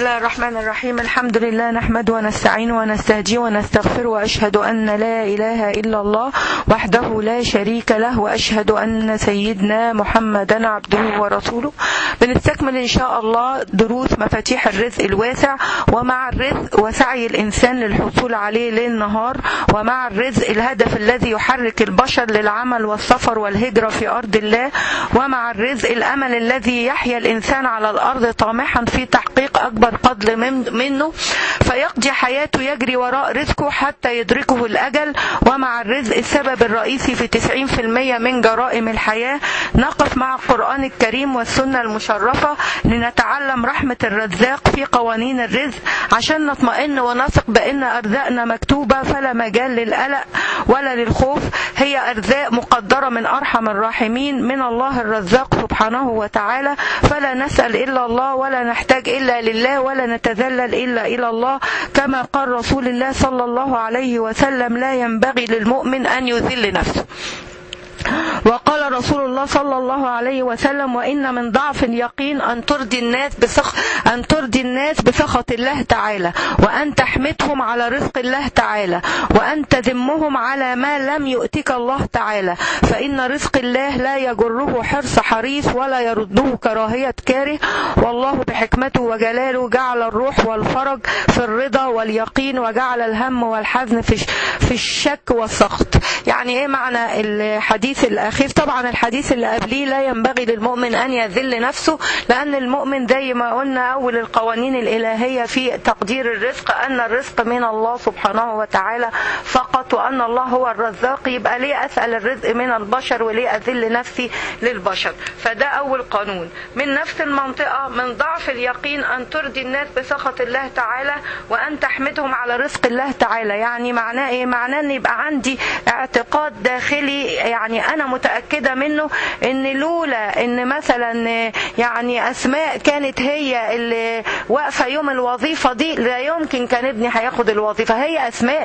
الله الرحمن الرحيم. الحمد لله نحمده ونستعينه ونستهديه ونستغفره، وأشهد أن لا إله إلا الله وحده لا شريك له، وأشهد أن سيدنا محمدا عبده ورسوله. بنستكمل إن شاء الله دروس مفاتيح الرزق الواسع، ومع الرزق وسعي الإنسان للحصول عليه ليل نهار، ومع الرزق الهدف الذي يحرك البشر للعمل والسفر والهجرة في أرض الله، ومع الرزق الأمل الذي يحيا الإنسان على الأرض طامحا في تحقيق أكبر قدر منه، فيقضي حياته يجري وراء رزقه حتى يدركه الأجل. ومع الرزق السبب الرئيسي في 90% من جرائم الحياة. نقف مع القرآن الكريم والسنة المشرفة لنتعلم رحمة الرزاق في قوانين الرزق، عشان نطمئن ونثق بأن أرزاقنا مكتوبة، فلا مجال للقلق ولا للخوف. هي أرزاق مقدرة من أرحم الراحمين، من الله الرزاق سبحانه وتعالى، فلا نسأل إلا الله ولا نحتاج إلا لله ولا نتذلل إلا إلى الله، كما قال رسول الله صلى الله عليه وسلم: لا ينبغي للمؤمن أن يذل نفسه. وقال رسول الله صلى الله عليه وسلم: وإن من ضعف اليقين أن ترضي الناس بسخط الله تعالى، وأن تحمدهم على رزق الله تعالى، وأن تذمهم على ما لم يؤتك الله تعالى، فإن رزق الله لا يجره حرص حريص ولا يرده كراهية كاره. والله بحكمته وجلاله جعل الروح والفرج في الرضا واليقين، وجعل الهم والحزن في الشك والسخط. يعني ايه معنى الحديث الأخير؟ طبعا الحديث اللي قبليه لا ينبغي للمؤمن أن يذل نفسه، لأن المؤمن زي ما قلنا أول القوانين الإلهية في تقدير الرزق أن الرزق من الله سبحانه وتعالى فقط، وأن الله هو الرزاق. يبقى ليه أسأل الرزق من البشر وليه أذل نفسي للبشر؟ فده أول قانون. من نفس المنطقة، من ضعف اليقين أن ترضي الناس بسخط الله تعالى، وأن تحمدهم على رزق الله تعالى. يعني معناه إيه؟ معناه أن يبقى عندي اعتقاد داخلي، يعني أنا متأكدة منه، إن لولا إن مثلا يعني أسماء كانت هي اللي واقفة يوم الوظيفة دي، لا يمكن كان ابني هياخد الوظيفة. هي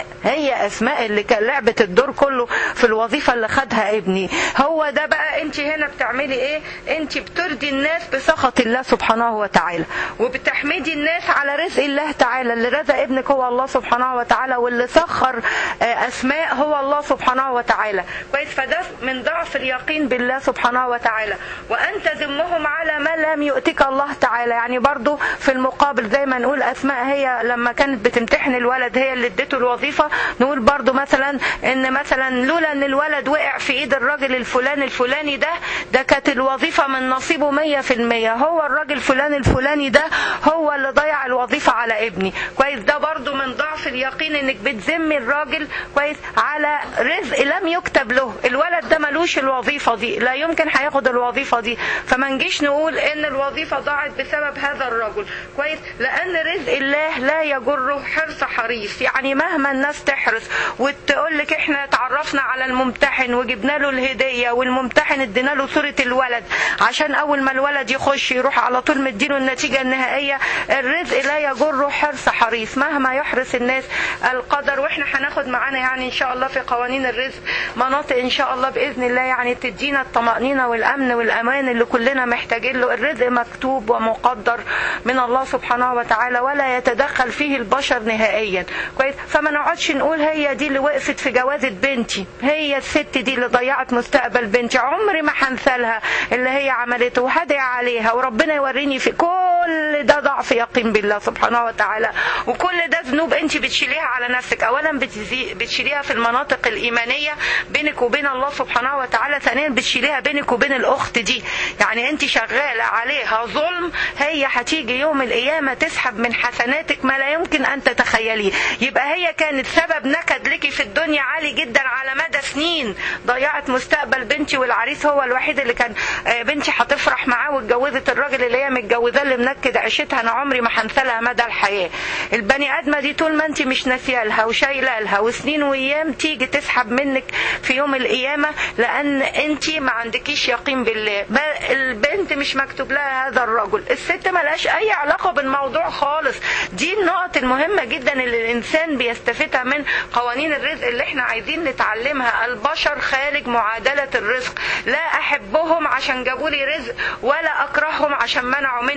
أسماء اللي كان لعبت الدور كله في الوظيفة اللي خدها ابني. هو ده بقى. انت هنا بتعملي ايه؟ انت بترضي الناس بسخط الله سبحانه وتعالى، وبتحمدي الناس على رزق الله تعالى. اللي رزق ابنك هو الله سبحانه وتعالى، واللي سخر أسماء هو الله سبحانه وتعالى. كويس؟ فده من ضعف اليقين بالله سبحانه وتعالى. وأن تذمهم على ما لم يؤتك الله تعالى. يعني برضو في المقابل زي ما نقول أسماء هي لما كانت بتمتحن الولد هي اللي ادته الوظيفة، نقول برضو مثلا إن مثلا لولا إن الولد وقع في إيد الراجل الفلاني ده كانت الوظيفة من نصيبه 100%. هو الراجل الفلاني ده هو اللي ضيع الوظيفة على ابني. كويس؟ ده برضو من ضعف اليقين إنك بتذمي الراجل كويس على رزق لم يكتب له. الولد ده ملوش الوظيفة دي، لا يمكن هياخد الوظيفة دي، فما نجيش نقول ان الوظيفة ضاعت بسبب هذا الرجل. كويس؟ لان رزق الله لا يجره حرص حريص. يعني مهما الناس تحرص وتقول لك احنا تعرفنا على الممتحن وجبنا له الهدية، والممتحن ادينا له صورة الولد عشان اول ما الولد يخش يروح على طول مديله النتيجة النهائية، الرزق لا يجره حرص حريص مهما يحرص الناس القدر. واحنا هناخد معانا يعني ان شاء الله في قوانين الرزق مناطق ان شاء الله باذن الله يعني تدينا الطمأنينة والامن والامان اللي كلنا محتاجين له. الرزق مكتوب ومقدر من الله سبحانه وتعالى، ولا يتدخل فيه البشر نهائيا. كويس؟ فما نقعدش نقول هي دي اللي وقفت في جوازة بنتي، هي الست دي اللي ضيعت مستقبل بنتي، عمري ما هنسالها اللي هي عملته وهدعي عليها وربنا يوريني. في كل ده ضعف يقين بالله سبحانه وتعالى، وكل ده ذنوب انت بتشيليها على نفسك. اولا بتشيليها في المناطق الايمانيه بينك وبين الله سبحانه وتعالى، ثانيا بتشيليها بينك وبين الاخت دي. يعني انت شغاله عليها ظلم، هي هتيجي يوم القيامه تسحب من حسناتك ما لا يمكن ان تتخيليه. يبقى هي كانت سبب نكد لك في الدنيا عالي جدا على مدى سنين، ضيعت مستقبل بنتي، والعريس هو الوحيد اللي كان بنتي هتفرح معاه، واتجوزت الراجل اللي هي متجوزاه اللي منكد عيشتها. انا عمري ما هنسالها مدى الحياه. البني ادمه دي طول ما انت مش ناسيه لها وشايله لها وسنين وايام، تيجي تسحب منك في يوم القيامه لان انت ما عندكيش يقين بالله. البنت مش مكتوب لها هذا الرجل، الست ما لهاش اي علاقه بالموضوع خالص. دي النقط المهمه جدا اللي الانسان بيستفيدها من قوانين الرزق اللي احنا عايزين نتعلمها. البشر خارج معادله الرزق، لا احبهم عشان جابوا لي رزق ولا اكرههم عشان منعوا مني رزق.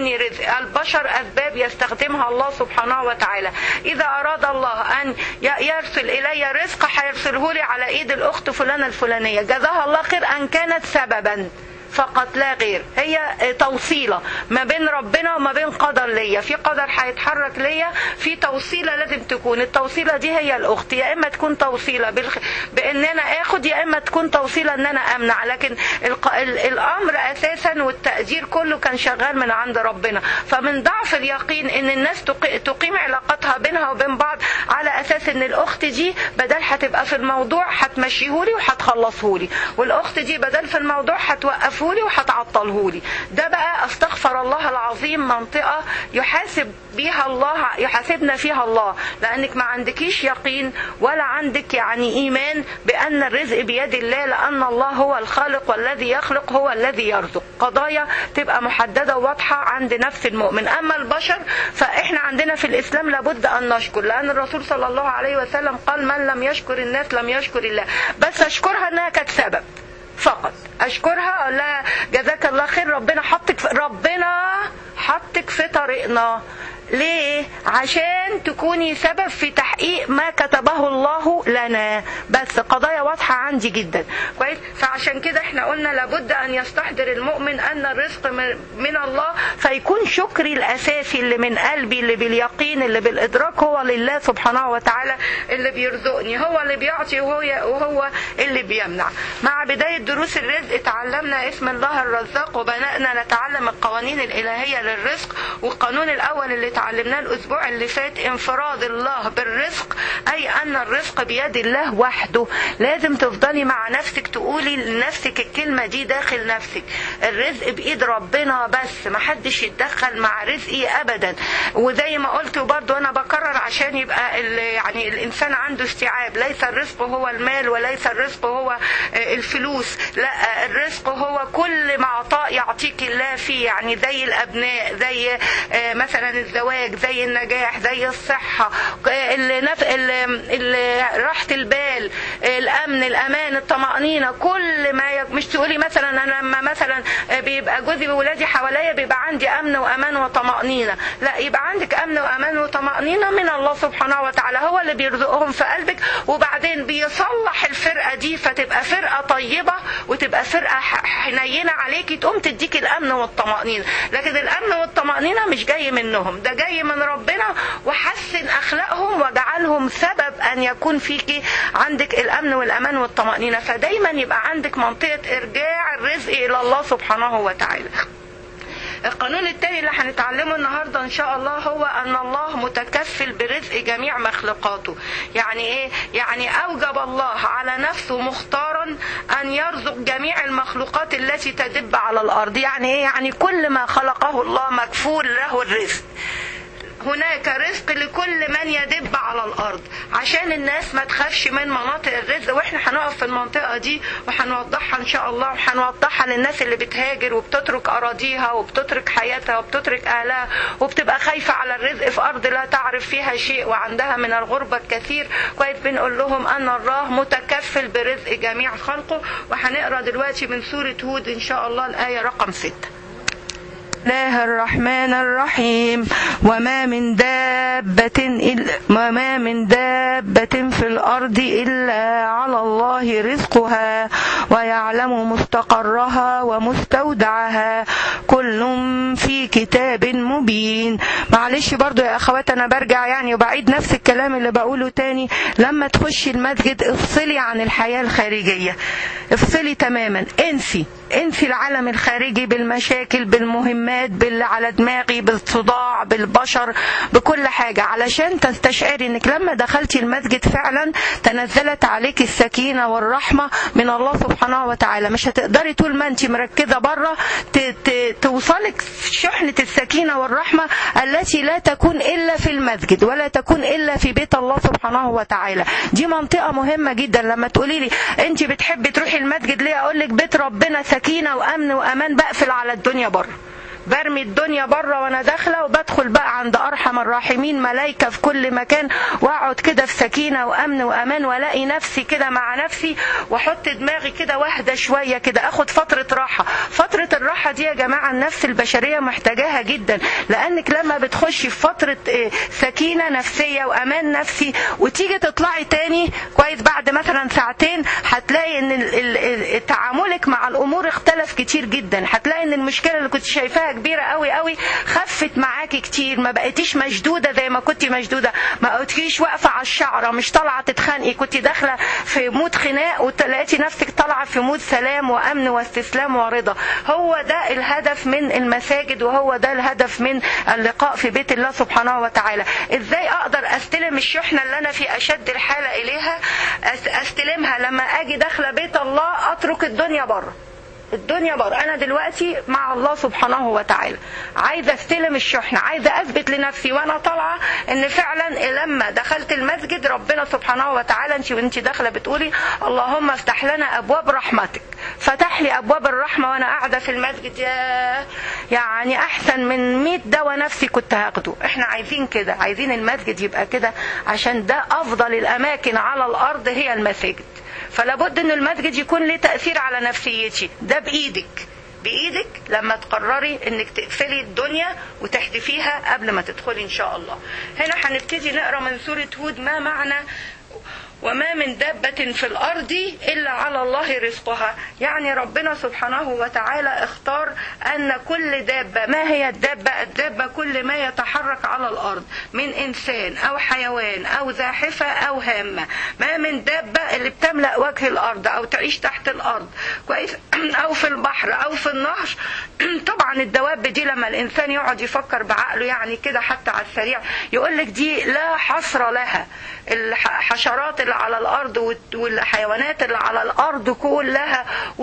البشر أسباب يستخدمها الله سبحانه وتعالى. إذا أراد الله أن يرسل إلي رزق هيرسله لي على إيد الأخت فلانة الفلانية، جزاها الله خير أن كانت سببا فقط لا غير. هي توصيلة ما بين ربنا وما بين قدر ليا، في قدر هيتحرك ليا، في توصيلة لازم تكون. التوصيلة دي هي الأخت، يا إما تكون توصيلة بأن أنا آخد، يا إما تكون توصيلة أن أنا أمنع. لكن الأمر أساسا والتقدير كله كان شغال من عند ربنا. فمن ضعف اليقين أن الناس تقيم علاقتها بينها وبين بعض على أساس أن الأخت دي بدل هتبقى في الموضوع هتمشيهولي وهتخلصهولي، والأخت دي بدل في الموضوع هتوقفهولي وهتعطلهولي. ده بقى استغفر الله العظيم منطقة يحاسبنا فيها الله، لأنك ما عندكيش يقين ولا عندك يعني إيمان بأن الرزق بيد الله، لأن الله هو الخالق والذي يخلق هو الذي يرزق. قضايا تبقى محددة وواضحة عند نفس المؤمن. أما البشر فإحنا عندنا في الإسلام لابد أن نشكر، لأن الرسول صلى الله عليه وسلم قال من لم يشكر الناس لم يشكر الله. بس أشكرها أنها كانت سبب فقط، أشكرها لا جزاك الله خير، ربنا حطك في طريقنا. ليه؟ عشان تكوني سبب في تحقيق ما كتبه الله لنا. بس قضايا واضحة عندي جدا كويس. فعشان كده احنا قلنا لابد ان يستحضر المؤمن ان الرزق من الله، فيكون شكري الاساسي اللي من قلبي اللي باليقين اللي بالادراك هو لله سبحانه وتعالى اللي بيرزقني، هو اللي بيعطي وهو اللي بيمنع. مع بداية دروس الرزق تعلمنا اسم الله الرزاق، وبدأنا نتعلم القوانين الالهية للرزق. والقانون الاول اللي تعلمناه الأسبوع اللي فات انفراد الله بالرزق، أي أن الرزق بيد الله وحده. لازم تفضلي مع نفسك تقولي لنفسك الكلمة دي داخل نفسك، الرزق بإيد ربنا بس، محدش يتدخل مع رزقي أبدا. وزي ما قلت وبرضه أنا بكرر عشان يبقى يعني الإنسان عنده استيعاب، ليس الرزق هو المال وليس الرزق هو الفلوس، لا، الرزق هو كل ما عطاء يعطيك الله فيه، يعني زي الأبناء، زي مثلا الزواج، زي النجاح، زي الصحة، راحة البال، الأمن، الأمان، الطمأنينة. كل ما مش تقولي مثلا أنا لما مثلا بيبقى جوزي وولادي حواليا بيبقى عندي أمن وأمان وطمأنينة، لا، يبقى عندك أمن وأمان وطمأنينة من الله سبحانه وتعالى، هو اللي بيرزقهم في قلبك، وبعدين بيصلح الفرقة دي فتبقى فرقة طيبة وتبقى فرقة حنينة عليكي، تقوم تديك الأمن والطمأنينة. لكن الأمن والطمأنينة مش جاي منهم، ده جاي من ربنا، وحسن أخلاقهم وجعلهم سبب أن يكون فيكي عندك الأمن والأمان والطمأنينة. فدايما يبقى عندك منطقة إرجاع الرزق إلى الله سبحانه وتعالى. القانون الثاني اللي هنتعلمه النهاردة إن شاء الله هو أن الله متكفل برزق جميع مخلوقاته. يعني إيه؟ يعني أوجب الله على نفسه مختارا أن يرزق جميع المخلوقات التي تدب على الأرض. يعني إيه؟ يعني كل ما خلقه الله مكفول له الرزق. هناك رزق لكل من يدب على الأرض، عشان الناس ما تخافش من مناطق الرزق. واحنا هنقف في المنطقة دي وهنوضحها ان شاء الله، وهنوضحها للناس اللي بتهاجر وبتترك أراضيها وبتترك حياتها وبتترك أهلها وبتبقى خايفة على الرزق في أرض لا تعرف فيها شيء وعندها من الغربة الكثير. كويس، بنقول لهم أن الله متكفل برزق جميع خلقه. وهنقرأ دلوقتي من سورة هود إن شاء الله الآية رقم 6. الله الرحمن الرحيم. وما من دابة في الأرض إلا على الله رزقها ويعلم مستقرها ومستودعها كل في كتاب مبين. معلش برضو يا أخوات أنا برجع يعني وبعيد نفس الكلام اللي بقوله تاني. لما تخشي المسجد افصلي عن الحياة الخارجية، افصلي تماما، انسي العالم الخارجي بالمشاكل بالمهمات باللي على دماغي بالصداع بالبشر بكل حاجة، علشان تستشعري انك لما دخلتي المسجد فعلا تنزلت عليك السكينة والرحمة من الله سبحانه وتعالى. مش هتقدري طول ما انت مركزة بره توصلك شحنة السكينة والرحمة التي لا تكون إلا في المسجد ولا تكون إلا في بيت الله سبحانه وتعالى. دي منطقة مهمة جدا. لما تقولي لي انت بتحبي تروحي المسجد ليه، اقول لك بيت ربنا سكينة وأمن وأمان، بقفل على الدنيا بره، برمي الدنيا بره وانا داخله، وبدخل بقى عند ارحم الراحمين، ملائكه في كل مكان، واقعد كده في سكينه وامن وامان، والاقي نفسي كده مع نفسي، واحط دماغي كده واحده شويه كده، اخد فتره راحه. فتره الراحه دي يا جماعه النفس البشريه محتاجاها جدا، لانك لما بتخشي في فتره سكينه نفسيه وامان نفسي، وتيجي تطلعي تاني كويس بعد مثلا ساعتين، هتلاقي ان تعاملك مع الامور اختلف كتير جدا. هتلاقي ان المشكله اللي كنت شايفاها كبيره قوي قوي خفت معاكي كتير، ما بقيتيش مشدوده زي ما كنت مشدوده، ما بقيتيش واقفه على الشعره، مش طالعه تتخانقي، كنت داخله في مود خناق وتلاقيتي نفسك طالعه في مود سلام وامن واستسلام ورضا. هو ده الهدف من المساجد، وهو ده الهدف من اللقاء في بيت الله سبحانه وتعالى. ازاي اقدر استلم الشحنه اللي انا في اشد الحاله اليها؟ استلمها لما اجي داخله بيت الله، اترك الدنيا بره. الدنيا بره، انا دلوقتي مع الله سبحانه وتعالى، عايزه استلم الشحنه، عايزه اثبت لنفسي وانا طالعه ان فعلا لما دخلت المسجد ربنا سبحانه وتعالى، انت وانت داخله بتقولي اللهم افتح لنا ابواب رحمتك، فتح لي ابواب الرحمه وانا قاعده في المسجد. يعني احسن من 100 دواء نفسي كنت هاخده. احنا عايزين كده، عايزين المسجد يبقى كده، عشان ده افضل الاماكن على الارض هي المساجد. فلا بد ان المسجد يكون له تأثير على نفسيتي. ده بإيدك لما تقرري انك تقفلي الدنيا وتحذفيها قبل ما تدخلي ان شاء الله. هنا هنبتدي نقرأ من سورة هود ما معنى وما من دابة في الأرض إلا على الله رزقها. يعني ربنا سبحانه وتعالى اختار أن كل دابة، ما هي الدابة؟ الدابة كل ما يتحرك على الأرض من إنسان أو حيوان أو زاحفة أو هامة. ما من دابة اللي بتملأ وجه الأرض أو تعيش تحت الأرض كويس، أو في البحر أو في النهر. طبعا الدواب دي لما الإنسان يقعد يفكر بعقله يعني كده حتى على السريع يقولك دي لا حصر لها. الحشرات اللي على الأرض والحيوانات اللي على الأرض كلها،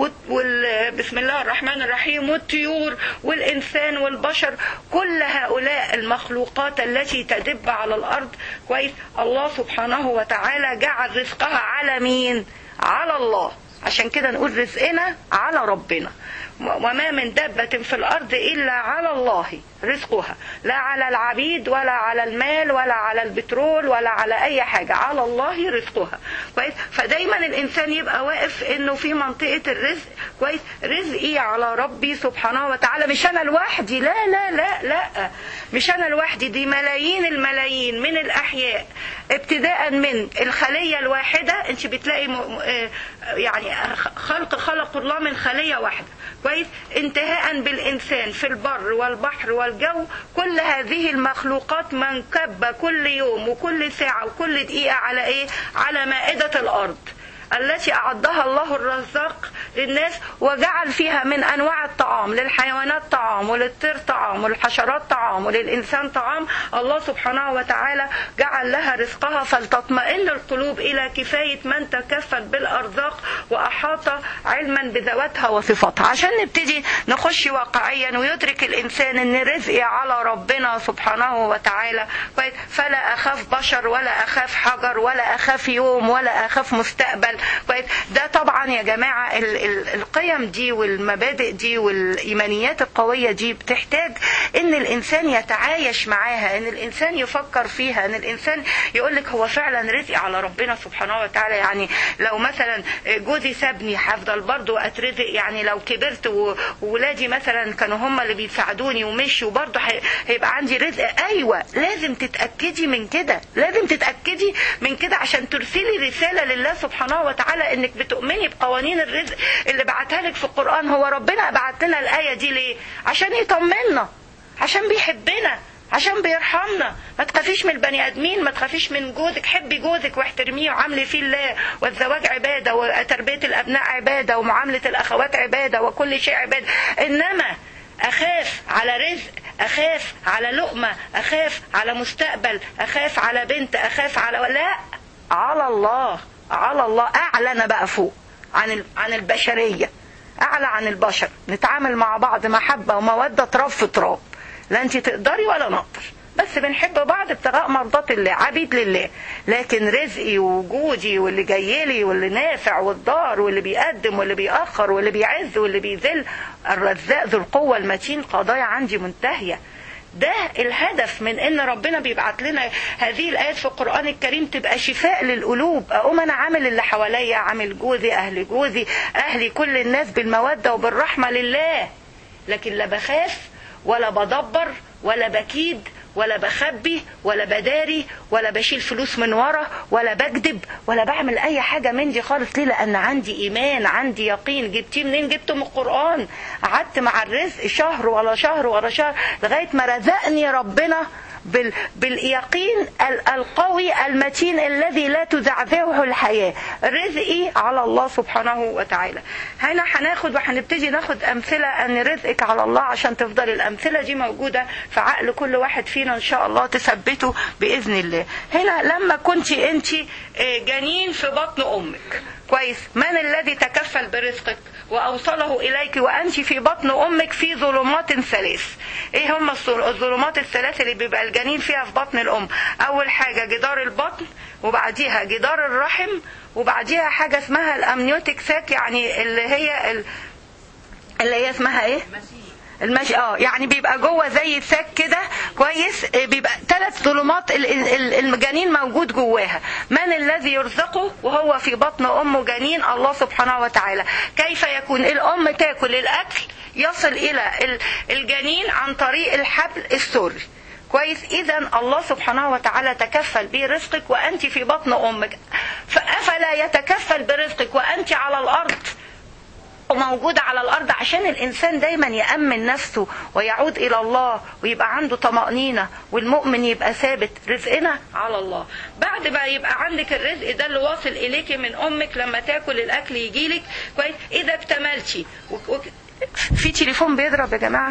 بسم الله الرحمن الرحيم، والطيور والإنسان والبشر، كل هؤلاء المخلوقات التي تدب على الأرض كويس، الله سبحانه وتعالى جعل رزقها على مين؟ على الله. عشان كده نقول رزقنا على ربنا. وما من دابة في الأرض إلا على الله رزقها، لا على العبيد ولا على المال ولا على البترول ولا على أي حاجة، على الله رزقها كويس. فدايما الإنسان يبقى واقف إنه في منطقة الرزق كويس، رزقي على ربي سبحانه وتعالى، مش أنا لوحدي، لا لا لا لا، مش أنا لوحدي، دي ملايين الملايين من الأحياء، ابتداء من الخلية الواحدة. أنت بتلاقي يعني خلق الله من خلية واحدة كويس، انتهاء بالإنسان في البر والبحر والجو. كل هذه المخلوقات منكبة كل يوم وكل ساعة وكل دقيقة على ايه؟ على مائدة الأرض التي أعدها الله الرزاق للناس، وجعل فيها من أنواع الطعام، للحيوانات طعام وللطير طعام وللحشرات طعام وللإنسان طعام. الله سبحانه وتعالى جعل لها رزقها، فلتطمئن القلوب إلى كفاية من تكفل بالأرزاق وأحاط علما بذواتها وصفاتها. عشان نبتدي نخش واقعيا ويدرك الإنسان أن رزقي على ربنا سبحانه وتعالى، فلا أخاف بشر ولا أخاف حجر ولا أخاف يوم ولا أخاف مستقبل. ده طبعا يا جماعة القيم دي والمبادئ دي والإيمانيات القوية دي بتحتاج ان الإنسان يتعايش معاها، ان الإنسان يفكر فيها، ان الإنسان يقولك هو فعلا رزقي على ربنا سبحانه وتعالى. يعني لو مثلا جوزي سابني هفضل برضو أترزق، يعني لو كبرت وولادي مثلا كانوا هم اللي بيساعدوني ومشوا برضو هيبقى عندي رزق. أيوة، لازم تتأكدي من كده، لازم تتأكدي من كده عشان ترسلي رسالة لله سبحانه وتعالى انك بتؤمني بقوانين الرزق اللي بعتها لك في القرآن. هو ربنا بعت لنا الآية دي ليه؟ عشان يطمنا، عشان بيحبنا، عشان بيرحمنا. ما تخافيش من البني ادمين، ما تخافيش من جوزك، حبي جوزك واحترميه وعاملي فيه الله. والزواج عبادة، وتربية الابناء عبادة، ومعاملة الاخوات عبادة، وكل شيء عبادة. انما اخاف على رزق، اخاف على لقمة، اخاف على مستقبل، اخاف على بنت، اخاف على، لا، على الله، على الله. اعلى بقى فوق عن البشرية، اعلى عن البشر. نتعامل مع بعض محبة ومودة، تراب في تراب، لا انت تقدري ولا نقدر. بس بنحب بعض ابتغاء مرضات الله، عبيد لله. لكن رزقي ووجودي واللي جاي لي واللي نافع والضار واللي بيقدم واللي بيأخر واللي بيعز واللي بيذل، الرزاق ذو القوة المتين، قضايا عندي منتهية. ده الهدف من ان ربنا بيبعت لنا هذه الايات في القرآن الكريم، تبقى شفاء للقلوب. اقوم انا عامل اللي حواليا، عامل جوزي، اهل جوزي، اهلي، كل الناس بالمودة وبالرحمة لله. لكن لا بخاف ولا بدبر ولا بكيد ولا بخبي ولا بداري ولا بشيل فلوس من ورا ولا بكذب ولا بعمل اي حاجة من دي خالص. ليه؟ لان عندي ايمان، عندي يقين. جبتيه منين؟ جبته من القرآن. قعدت مع الرزق شهر ورا شهر ورا شهر لغاية ما رزقني ربنا باليقين القوي المتين الذي لا تزعزعه الحياة. رزقي على الله سبحانه وتعالى. هنا هناخد وهنبتدي ناخد أمثلة أن رزقك على الله، عشان تفضل الأمثلة دي موجودة في عقل كل واحد فينا إن شاء الله، تثبته بإذن الله. هنا لما كنت أنت جنين في بطن أمك، كويس، من الذي تكفل برزقك وأوصله إليك وأنت في بطن أمك في ظلمات ثلاث؟ إيه هم الظلمات الثلاث اللي بيبقى الجنين فيها في بطن الأم؟ أول حاجة جدار البطن، وبعديها جدار الرحم، وبعديها حاجة اسمها الأمنيوتيك ساك، يعني اللي هي اسمها إيه؟ المشي. يعني بيبقى جوه زي ساك كده، كويس، بيبقى 3 ظلمات الجنين موجود جواها. من الذي يرزقه وهو في بطن امه جنين؟ الله سبحانه وتعالى. كيف يكون؟ الام تاكل الاكل يصل الى الجنين عن طريق الحبل السري، كويس. اذا الله سبحانه وتعالى تكفل برزقك وانت في بطن امك، فافلا يتكفل برزقك وانت على الارض وموجودة على الأرض، عشان الإنسان دايما يأمن نفسه ويعود إلى الله ويبقى عنده طمأنينة، والمؤمن يبقى ثابت. رزقنا على الله. بعد ما يبقى عندك الرزق ده اللي واصل إليك من أمك، لما تاكل الأكل يجيلك، كويس. إذا اكتملتي في تليفون بيضرب يا جماعة.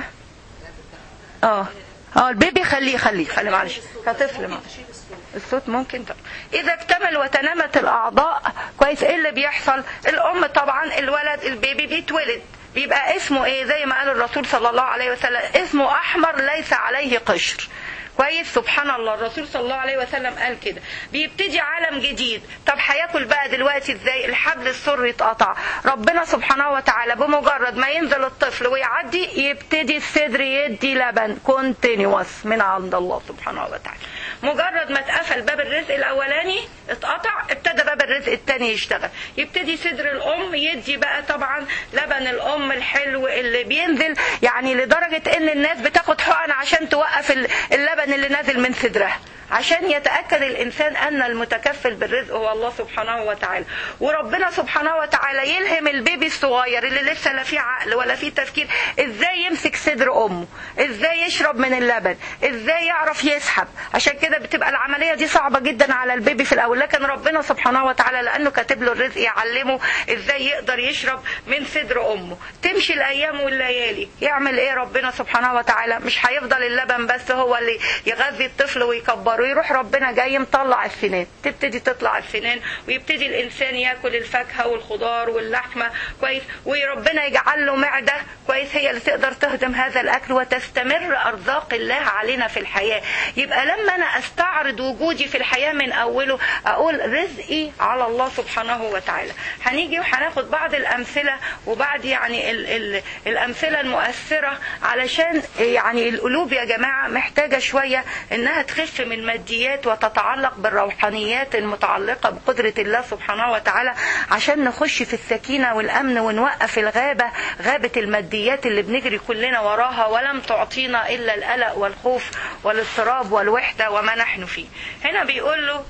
البيبي خليه معلش، كطفل معلش الصوت ممكن إذا اكتمل وتنامت الأعضاء، كويس، إيه اللي بيحصل؟ الأم طبعا الولد البيبي بيتولد، بيبقى اسمه إيه؟ زي ما قال الرسول صلى الله عليه وسلم، اسمه أحمر ليس عليه قشر، كويس. سبحان الله، الرسول صلى الله عليه وسلم قال كده. بيبتدي عالم جديد. طب هياكل بقى دلوقتي ازاي؟ الحبل السري اتقطع. ربنا سبحانه وتعالى بمجرد ما ينزل الطفل ويعدي، يبتدي الصدر يدي لبن كونتينيوس من عند الله سبحانه وتعالى. مجرد ما اتقفل باب الرزق الاولاني اتقطع، ابتدى باب الرزق الثاني يشتغل. يبتدي صدر الام يدي بقى طبعا لبن الام الحلو اللي بينزل، يعني لدرجة ان الناس بتاخد حقن عشان توقف اللبن اللي نازل من صدرها، عشان يتأكد الإنسان أن المتكفل بالرزق هو الله سبحانه وتعالى. وربنا سبحانه وتعالى يلهم البيبي الصغير اللي لسه لا فيه عقل ولا فيه تفكير إزاي يمسك صدر أمه، إزاي يشرب من اللبن، إزاي يعرف يسحب. عشان كده بتبقى العملية دي صعبة جدا على البيبي في الأول، لكن ربنا سبحانه وتعالى لأنه كاتب له الرزق يعلمه إزاي يقدر يشرب من صدر أمه. تمشي الأيام والليالي، يعمل إيه ربنا سبحانه وتعالى؟ مش هيفضل اللبن بس هو اللي يغذي الطفل ويكبره، ويروح ربنا جاي مطلع السنان، تبتدي تطلع السنان، ويبتدي الإنسان يأكل الفاكهة والخضار واللحمة، كويس. وربنا يجعل له معدة، كويس، هي اللي تقدر تهضم هذا الأكل، وتستمر أرزاق الله علينا في الحياة. يبقى لما أنا أستعرض وجودي في الحياة من أوله، أقول رزقي على الله سبحانه وتعالى. هنيجي وهناخد بعض الأمثلة، وبعد يعني الأمثلة المؤثرة، علشان يعني القلوب يا جماعة محتاجة شوية إنها تخف من الماديات وتتعلق بالروحانيات المتعلقة بقدرة الله سبحانه وتعالى، عشان نخش في السكينة والأمن ونوقف غابة الماديات اللي بنجري كلنا وراها، ولم تعطينا إلا القلق والخوف والاضطراب والوحدة وما نحن فيه. هنا بيقول له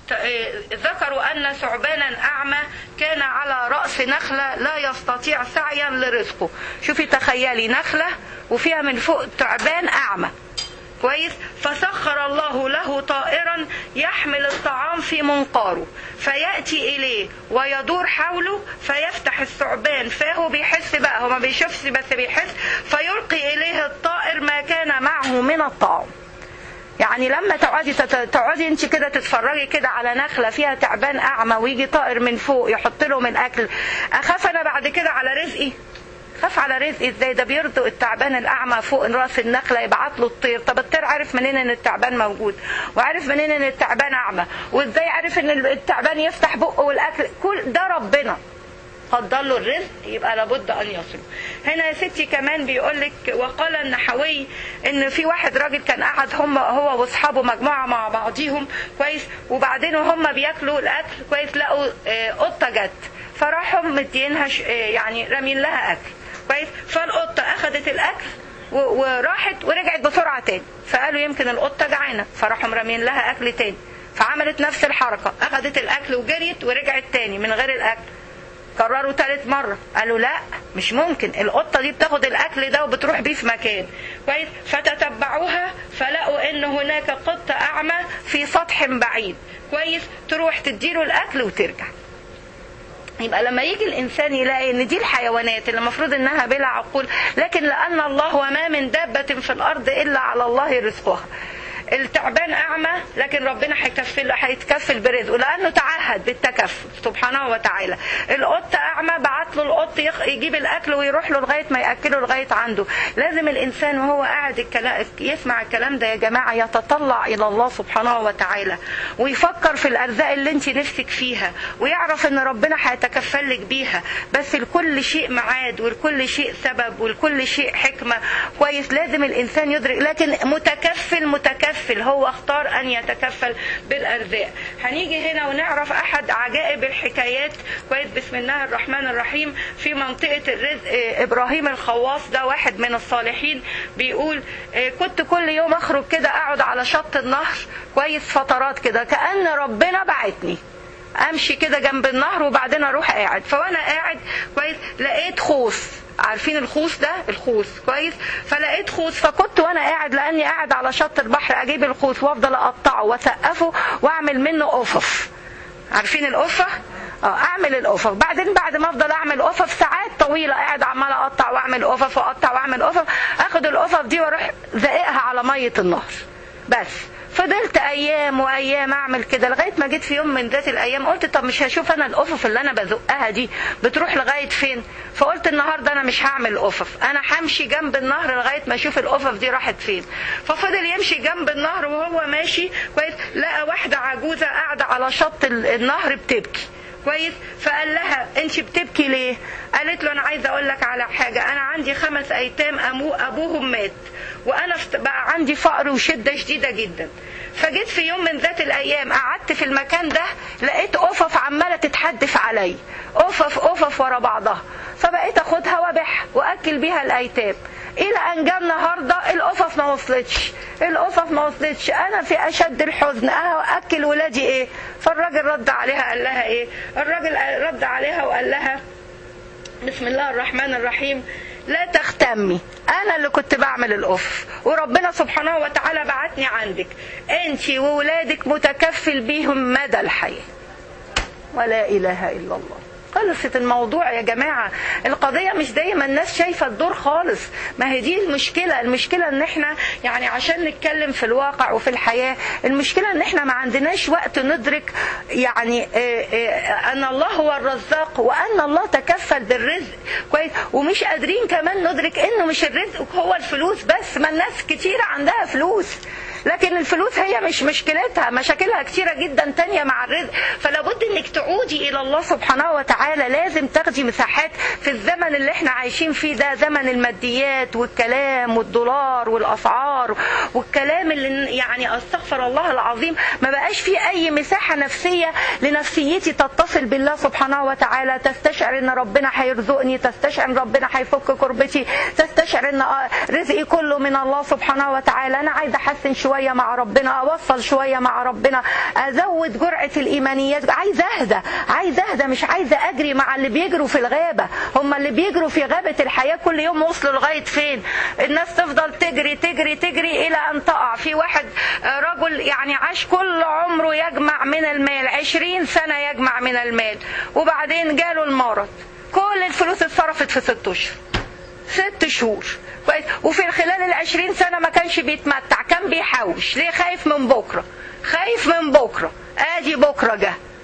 ذكروا أن ثعبانا أعمى كان على رأس نخلة لا يستطيع سعيا لرزقه. شوفي تخيلي نخلة وفيها من فوق تعبان أعمى، كويس. فسخر الله له طائرا يحمل الطعام في منقاره، فيأتي إليه ويدور حوله، فيفتح الثعبان فاه، بيحس بقى، هو ما بيشوفش بس بيحس، فيلقي إليه الطائر ما كان معه من الطعام. يعني لما تقعدي انت كده تتفرجي كده على نخلة فيها تعبان أعمى، ويجي طائر من فوق يحط له من أكل، أخاف أنا بعد كده على رزقي؟ خاف على رزق ازاي؟ ده بيرزق التعبان الاعمى فوق راس النخله، يبعت له الطير. طب الطير عارف منين ان التعبان موجود؟ وعارف منين ان التعبان اعمى؟ وازاي عارف ان التعبان يفتح بقه والاكل؟ كل ده ربنا قدر له الرزق، يبقى لابد ان يصل. هنا يا ستي كمان بيقول لك وقال النحوي ان في واحد راجل كان قاعد هو واصحابه مجموعه مع بعضيهم كويس، وبعدين وهم بياكلوا الاكل كويس لقوا قطه جت، فراحوا مدينها يعني رامين لها اكل كويس، فالقطه اخذت الاكل وراحت ورجعت بسرعه تاني، فقالوا يمكن القطه جعانه، فراحوا رامين لها اكل تاني، فعملت نفس الحركه، اخذت الاكل وجريت ورجعت تاني من غير الاكل. كرروا ثالث مرة، قالوا لا مش ممكن، القطة دي بتاخد الأكل ده وبتروح بيه في مكان كويس، فتتبعوها فلقوا إن هناك قطة أعمى في سطح بعيد كويس، تروح تديله الأكل وترجع. يبقى لما يجي الإنسان يلاقي إن دي الحيوانات اللي المفروض إنها بلا عقول، لكن لأن الله وما من دابة في الأرض إلا على الله رزقها. التعبان أعمى لكن ربنا هيتكفل برزقه لأنه تعهد بالتكفل سبحانه وتعالى. القط أعمى بعت له القط يجيب الأكل ويروح له لغاية ما يأكله لغاية عنده. لازم الإنسان وهو قاعد يسمع الكلام ده يا جماعة يتطلع إلى الله سبحانه وتعالى ويفكر في الأرزاق اللي انت نفسك فيها، ويعرف إن ربنا هيتكفل لك بيها، بس لكل شيء معاد ولكل شيء سبب ولكل شيء حكمة كويس. لازم الإنسان يدرك، لكن متكفل هو اختار أن يتكفل بالأرزاق. هنيجي هنا ونعرف أحد عجائب الحكايات كويس. بسم الله الرحمن الرحيم. في منطقة الرزق إبراهيم الخواص ده واحد من الصالحين بيقول كنت كل يوم أخرج كده أقعد على شط النهر كويس فترات كده كأن ربنا بعتني امشي كده جنب النهر وبعدين اروح قاعد. فوانا قاعد كويس لقيت خوص، عارفين الخوص ده؟ الخوص كويس. فلقيت خوص، فكنت وانا قاعد لاني قاعد على شط البحر اجيب الخوص وافضل اقطعه واسقفه واعمل منه قفف. عارفين القفه؟ اعمل القفف. بعدين بعد ما افضل اعمل قفف ساعات طويله قاعد عمال اقطع واعمل قفف واقطع واعمل قفف، اخد القفف دي واروح زقها على ميه النهر. بس فضلت ايام وايام اعمل كده لغايه ما جيت في يوم من ذات الايام قلت طب مش هشوف انا القفف اللي انا بزقها دي بتروح لغايه فين؟ فقلت النهارده انا مش هعمل قفف، انا همشي جنب النهر لغايه ما اشوف القفف دي راحت فين. ففضل يمشي جنب النهر وهو ماشي كويس لقى واحده عجوزه قاعده على شط النهر بتبكي كويس. فقال لها انت بتبكي ليه؟ قالت له انا عايزه اقول لك على حاجه، انا عندي 5 ايتام ابوهم مات وانا بقى عندي فقر وشده شديده جدا. فجيت في يوم من ذات الايام قعدت في المكان ده لقيت قفف عماله تتحدف علي، قفف ورا بعضها، فبقيت اخدها وابيعها واكل بيها الايتام. الى ان جاء النهارده القفف ما وصلتش، انا في اشد الحزن اكل ولادي ايه؟ فالراجل رد عليها قال لها ايه؟ الراجل رد عليها وقال لها بسم الله الرحمن الرحيم لا تختمي، انا اللي كنت بعمل القفف وربنا سبحانه وتعالى بعتني عندك، انت وولادك متكفل بيهم مدى الحياة. ولا اله الا الله. خلصت الموضوع يا جماعة. القضية مش دايما الناس شايفة الدور خالص، ما هي دي المشكلة ان احنا يعني عشان نتكلم في الواقع وفي الحياة، المشكلة ان احنا ما عندناش وقت ندرك يعني ان الله هو الرزاق وان الله تكفل بالرزق كويس، ومش قادرين كمان ندرك انه مش الرزق هو الفلوس بس. ما الناس كتير عندها فلوس لكن الفلوس هي مش مشكلتها، مشاكلها كتيرة جدا تانية مع الرزق. فلابد انك تعودي الى الله سبحانه وتعالى، لازم تاخدي مساحات في الزمن اللي احنا عايشين فيه ده، زمن الماديات والكلام والدولار والاسعار والكلام اللي يعني استغفر الله العظيم ما بقاش فيه اي مساحة نفسية لنفسيتي تتصل بالله سبحانه وتعالى، تستشعر ان ربنا هيرزقني، تستشعر ان ربنا هيفك كربتي، تستشعر ان رزقي كله من الله سبحانه وتعالى. انا عايزة احسن شوية مع ربنا، اوصل شوية مع ربنا، ازود جرعة الايمانيات، عايزة اهدى، مش عايزة اجري مع اللي بيجروا في الغابة. هم اللي بيجروا في غابة الحياة كل يوم وصلوا لغاية فين؟ الناس تفضل تجري تجري تجري الى ان تقع. في واحد رجل يعني عاش كل عمره يجمع من المال، 20 سنة يجمع من المال، وبعدين جاله المرض، كل الفلوس اتصرفت في 6 أشهر 6 شهور كويس. وفي خلال 20 سنة ما كانش بيتمتع، كان بيحوش. ليه؟ خايف من بكرة. ادي بكرة جه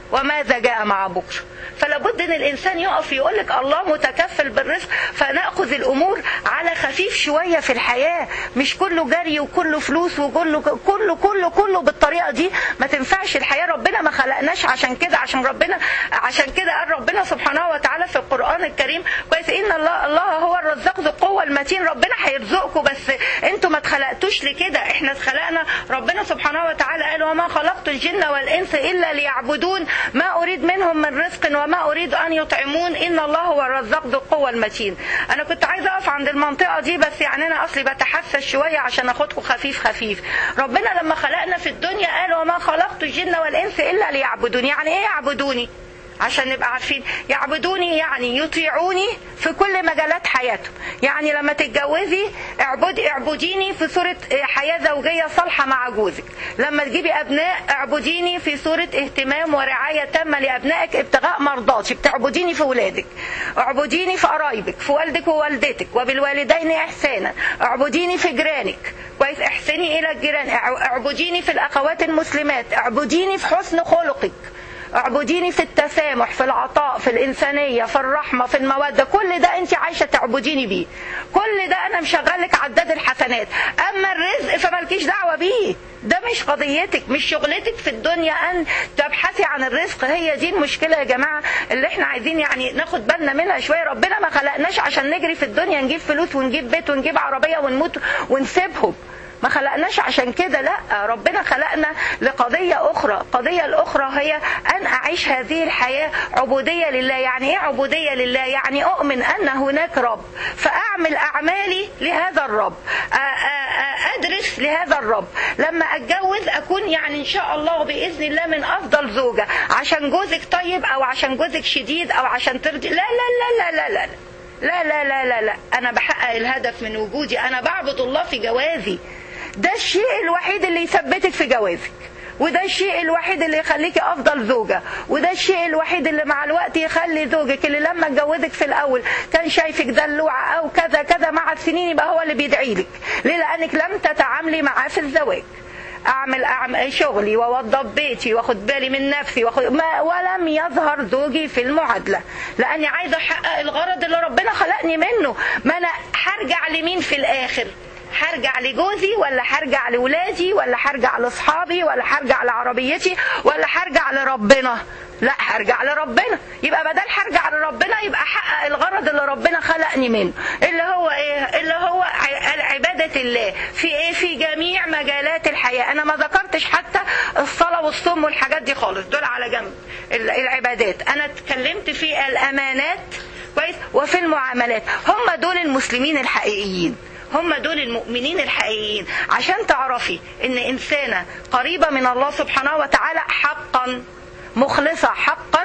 وماذا جاء مع بكرة. فلا بد ان الانسان يقف يقول لك الله متكفل بالرزق، فناخذ الامور على خفيف شويه في الحياه، مش كله جري وكله فلوس وكله كله كله كله بالطريقه دي. ما تنفعش الحياه، ربنا ما خلقناش عشان كده. عشان كده قال ربنا سبحانه وتعالى في القران الكريم كويس ان الله هو الرزاق ذو القوه المتين. ربنا هيرزقكم، بس انتوا ما اتخلقتوش لكده، احنا اتخلقنا. ربنا سبحانه وتعالى قال وما خلقت الجن والانس الا ليعبدون ما اريد منهم من رزق وما اريد ان يطعمون ان الله هو الرزاق ذو القوه المتين. انا كنت عايزه اقف عند المنطقه دي، بس يعني انا اصلي بتحسس شويه عشان اخدكم خفيف خفيف. ربنا لما خلقنا في الدنيا قال وما خلقت الجن والانس الا ليعبدون. يعني ايه يعبدوني؟ عشان نبقى عارفين، يعبدوني يعني يطيعوني في كل مجالات حياتهم. يعني لما تتجوزي اعبديني في صورة حياة زوجية صالحة مع جوزك. لما تجيبي أبناء اعبديني في صورة اهتمام ورعاية تامة لأبنائك ابتغاء مرضاتي. بتعبديني في ولادك، اعبديني في قرايبك، في والدك ووالدتك، وبالوالدين إحسانا. اعبديني في جيرانك كويس، احسني إلى الجيران. اعبديني في الأخوات المسلمات، اعبديني في حسن خلقك، اعبديني في التسامح، في العطاء، في الإنسانية، في الرحمة، في المودة. كل ده انت عايشة تعبديني بيه، كل ده انا مشغلك عداد الحسنات. اما الرزق فمالكيش دعوة بيه، ده مش قضيتك، مش شغلتك في الدنيا ان تبحثي عن الرزق. هي دي المشكلة يا جماعة اللي احنا عايزين يعني ناخد بالنا منها شوية. ربنا ما خلقناش عشان نجري في الدنيا نجيب فلوس ونجيب بيت ونجيب عربية ونموت ونسيبهم، ما خلقناش عشان كده. لا، ربنا خلقنا لقضية أخرى. القضية الأخرى هي أن أعيش هذه الحياة عبودية لله. يعني إيه عبودية لله؟ يعني أؤمن أن هناك رب، فأعمل أعمالي لهذا الرب، أدرس لهذا الرب. لما أتجوز أكون يعني إن شاء الله بإذن الله من أفضل زوجة، عشان جوزك طيب أو عشان جوزك شديد أو عشان ترضي. لا لا لا لا لا لا لا لا لا لا لا. أنا بحقق الهدف من وجودي، أنا بعبد الله في جوازي. ده الشيء الوحيد اللي يثبتك في جوازك، وده الشيء الوحيد اللي يخليكي افضل زوجة، وده الشيء الوحيد اللي مع الوقت يخلي زوجك اللي لما اتجوزك في الاول كان شايفك دلوعة او كذا كذا، مع السنين يبقى هو اللي بيدعي لك. ليه؟ لانك لم تتعاملي معاه في الزواج. اعمل شغلي واوضب بيتي واخد بالي من نفسي ولم يظهر زوجي في المعادله، لاني عايزه احقق الغرض اللي ربنا خلقني منه. ما انا هرجع لمين في الاخر؟ هرجع لجوزي ولا هرجع لولادي ولا هرجع لاصحابي ولا هرجع لعربيتي ولا هرجع لربنا؟ لا، هرجع لربنا. يبقى بدل هرجع لربنا يبقى احقق الغرض اللي ربنا خلقني منه، اللي هو ايه؟ اللي هو عبادة الله في ايه؟ في جميع مجالات الحياة. انا ما ذكرتش حتى الصلاة والصوم والحاجات دي خالص، دول على جنب العبادات. انا اتكلمت في الامانات كويس وفي المعاملات. هم دول المسلمين الحقيقيين، هم دول المؤمنين الحقيقيين. عشان تعرفي ان انسانة قريبة من الله سبحانه وتعالى حقا، مخلصة حقا،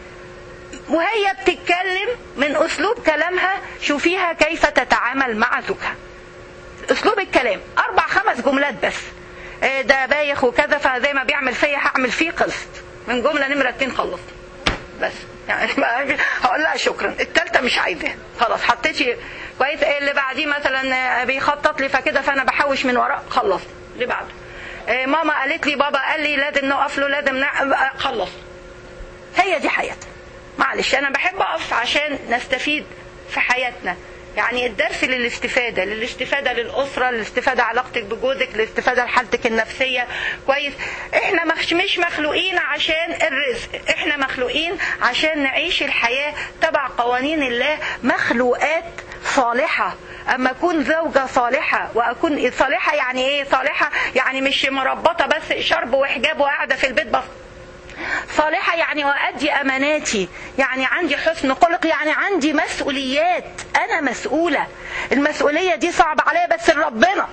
وهي بتتكلم من اسلوب كلامها شوفيها كيف تتعامل مع زوجها. اسلوب الكلام 4-5 جملات بس، ده بايخ وكذا فزي ما بيعمل فيا هعمل فيه، قصت من جملة نمرة 2 خلصت بس. يعني هقول لها شكرا، الثالثه مش عايزاها خلاص. حطيتي كويس. اللي بعديه مثلا بيخطط لي فكده فانا بحوش من وراه، خلصت. اللي بعده ماما قالت لي، بابا قال لي لازم نقف له، لازم خلص. هي دي حياتنا. معلش انا بحب اقف عشان نستفيد في حياتنا. يعني الدرس للاستفادة للأسرة، للاستفادة علاقتك بجوزك، للاستفادة لحالتك النفسية كويس. احنا مش مخلوقين عشان الرزق، احنا مخلوقين عشان نعيش الحياة تبع قوانين الله، مخلوقات صالحة. اما اكون زوجة صالحة واكون صالحة يعني ايه صالحة؟ يعني مش مربطة بس شرب وحجاب وقاعدة في البيت بس. صالحة يعني أؤدي أماناتي، يعني عندي حسن خلق، يعني عندي مسؤوليات، أنا مسؤولة. المسؤولية دي صعبة عليا بس ربنا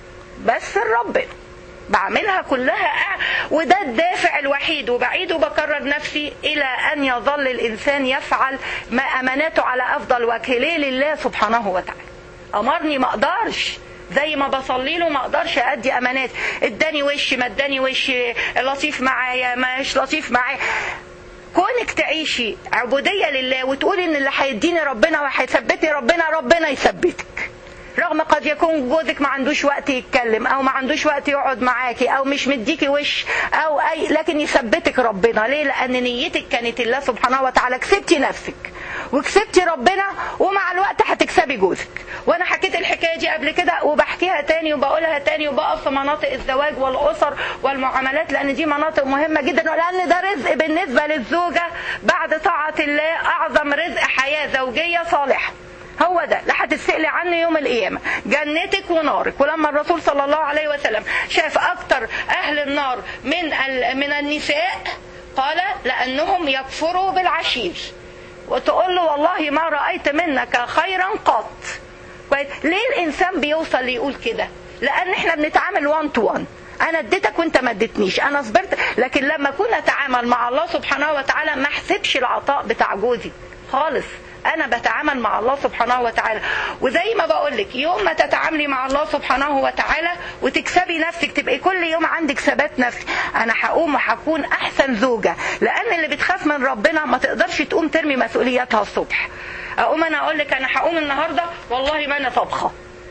بعملها كلها. وده الدافع الوحيد. وبعيد وبكرر نفسي إلى أن يظل الإنسان يفعل ما أماناته على أفضل وجه. ليه؟ لله سبحانه وتعالى أمرني، ما أقدرش زي ما بصلي له ما اقدرش ادي امانات. اداني وش ما اداني وش، لطيف معايا مش لطيف معايا. كونك تعيشي عبودية لله وتقولي ان اللي هيديني ربنا وهيثبتني ربنا يثبتك. رغم قد يكون جوزك ما عندوش وقت يتكلم او ما عندوش وقت يقعد معاكي او مش مديكي وش او اي، لكن يثبتك ربنا. ليه؟ لان نيتك كانت الله سبحانه وتعالى. كسبتي نفسك وكسبتي ربنا، ومع الوقت هتكسبي جوزك. وانا حكيت الحكايه دي قبل كده وبحكيها تاني وبقولها تاني، وبقف في مناطق الزواج والاسر والمعاملات، لان دي مناطق مهمه جدا، لان ده رزق بالنسبه للزوجه بعد طاعه الله، اعظم رزق حياه زوجيه صالحه. هو ده اللي هتتسألي عنه يوم القيامة، جنتك ونارك. ولما الرسول صلى الله عليه وسلم شاف أكتر أهل النار من النساء، قال لأنهم يكفروا بالعشير. وتقول له والله ما رأيت منك خيرا قط. ليه الإنسان بيوصل ليقول كده؟ لأن احنا بنتعامل 1 to 1. أنا اديتك وانت ما اديتنيش، أنا صبرت. لكن لما كنا نتعامل مع الله سبحانه وتعالى ما احسبش العطاء بتاع جوزي خالص، أنا بتعامل مع الله سبحانه وتعالى. وزي ما بقولك، يوم ما تتعاملي مع الله سبحانه وتعالى وتكسبي نفسك، تبقي كل يوم عندك ثبات نفسي، أنا هقوم وهكون أحسن زوجة. لأن اللي بتخاف من ربنا ما تقدرش تقوم ترمي مسؤولياتها الصبح. أقوم أنا أقولك أنا هقوم النهاردة والله ما أنا طبخة،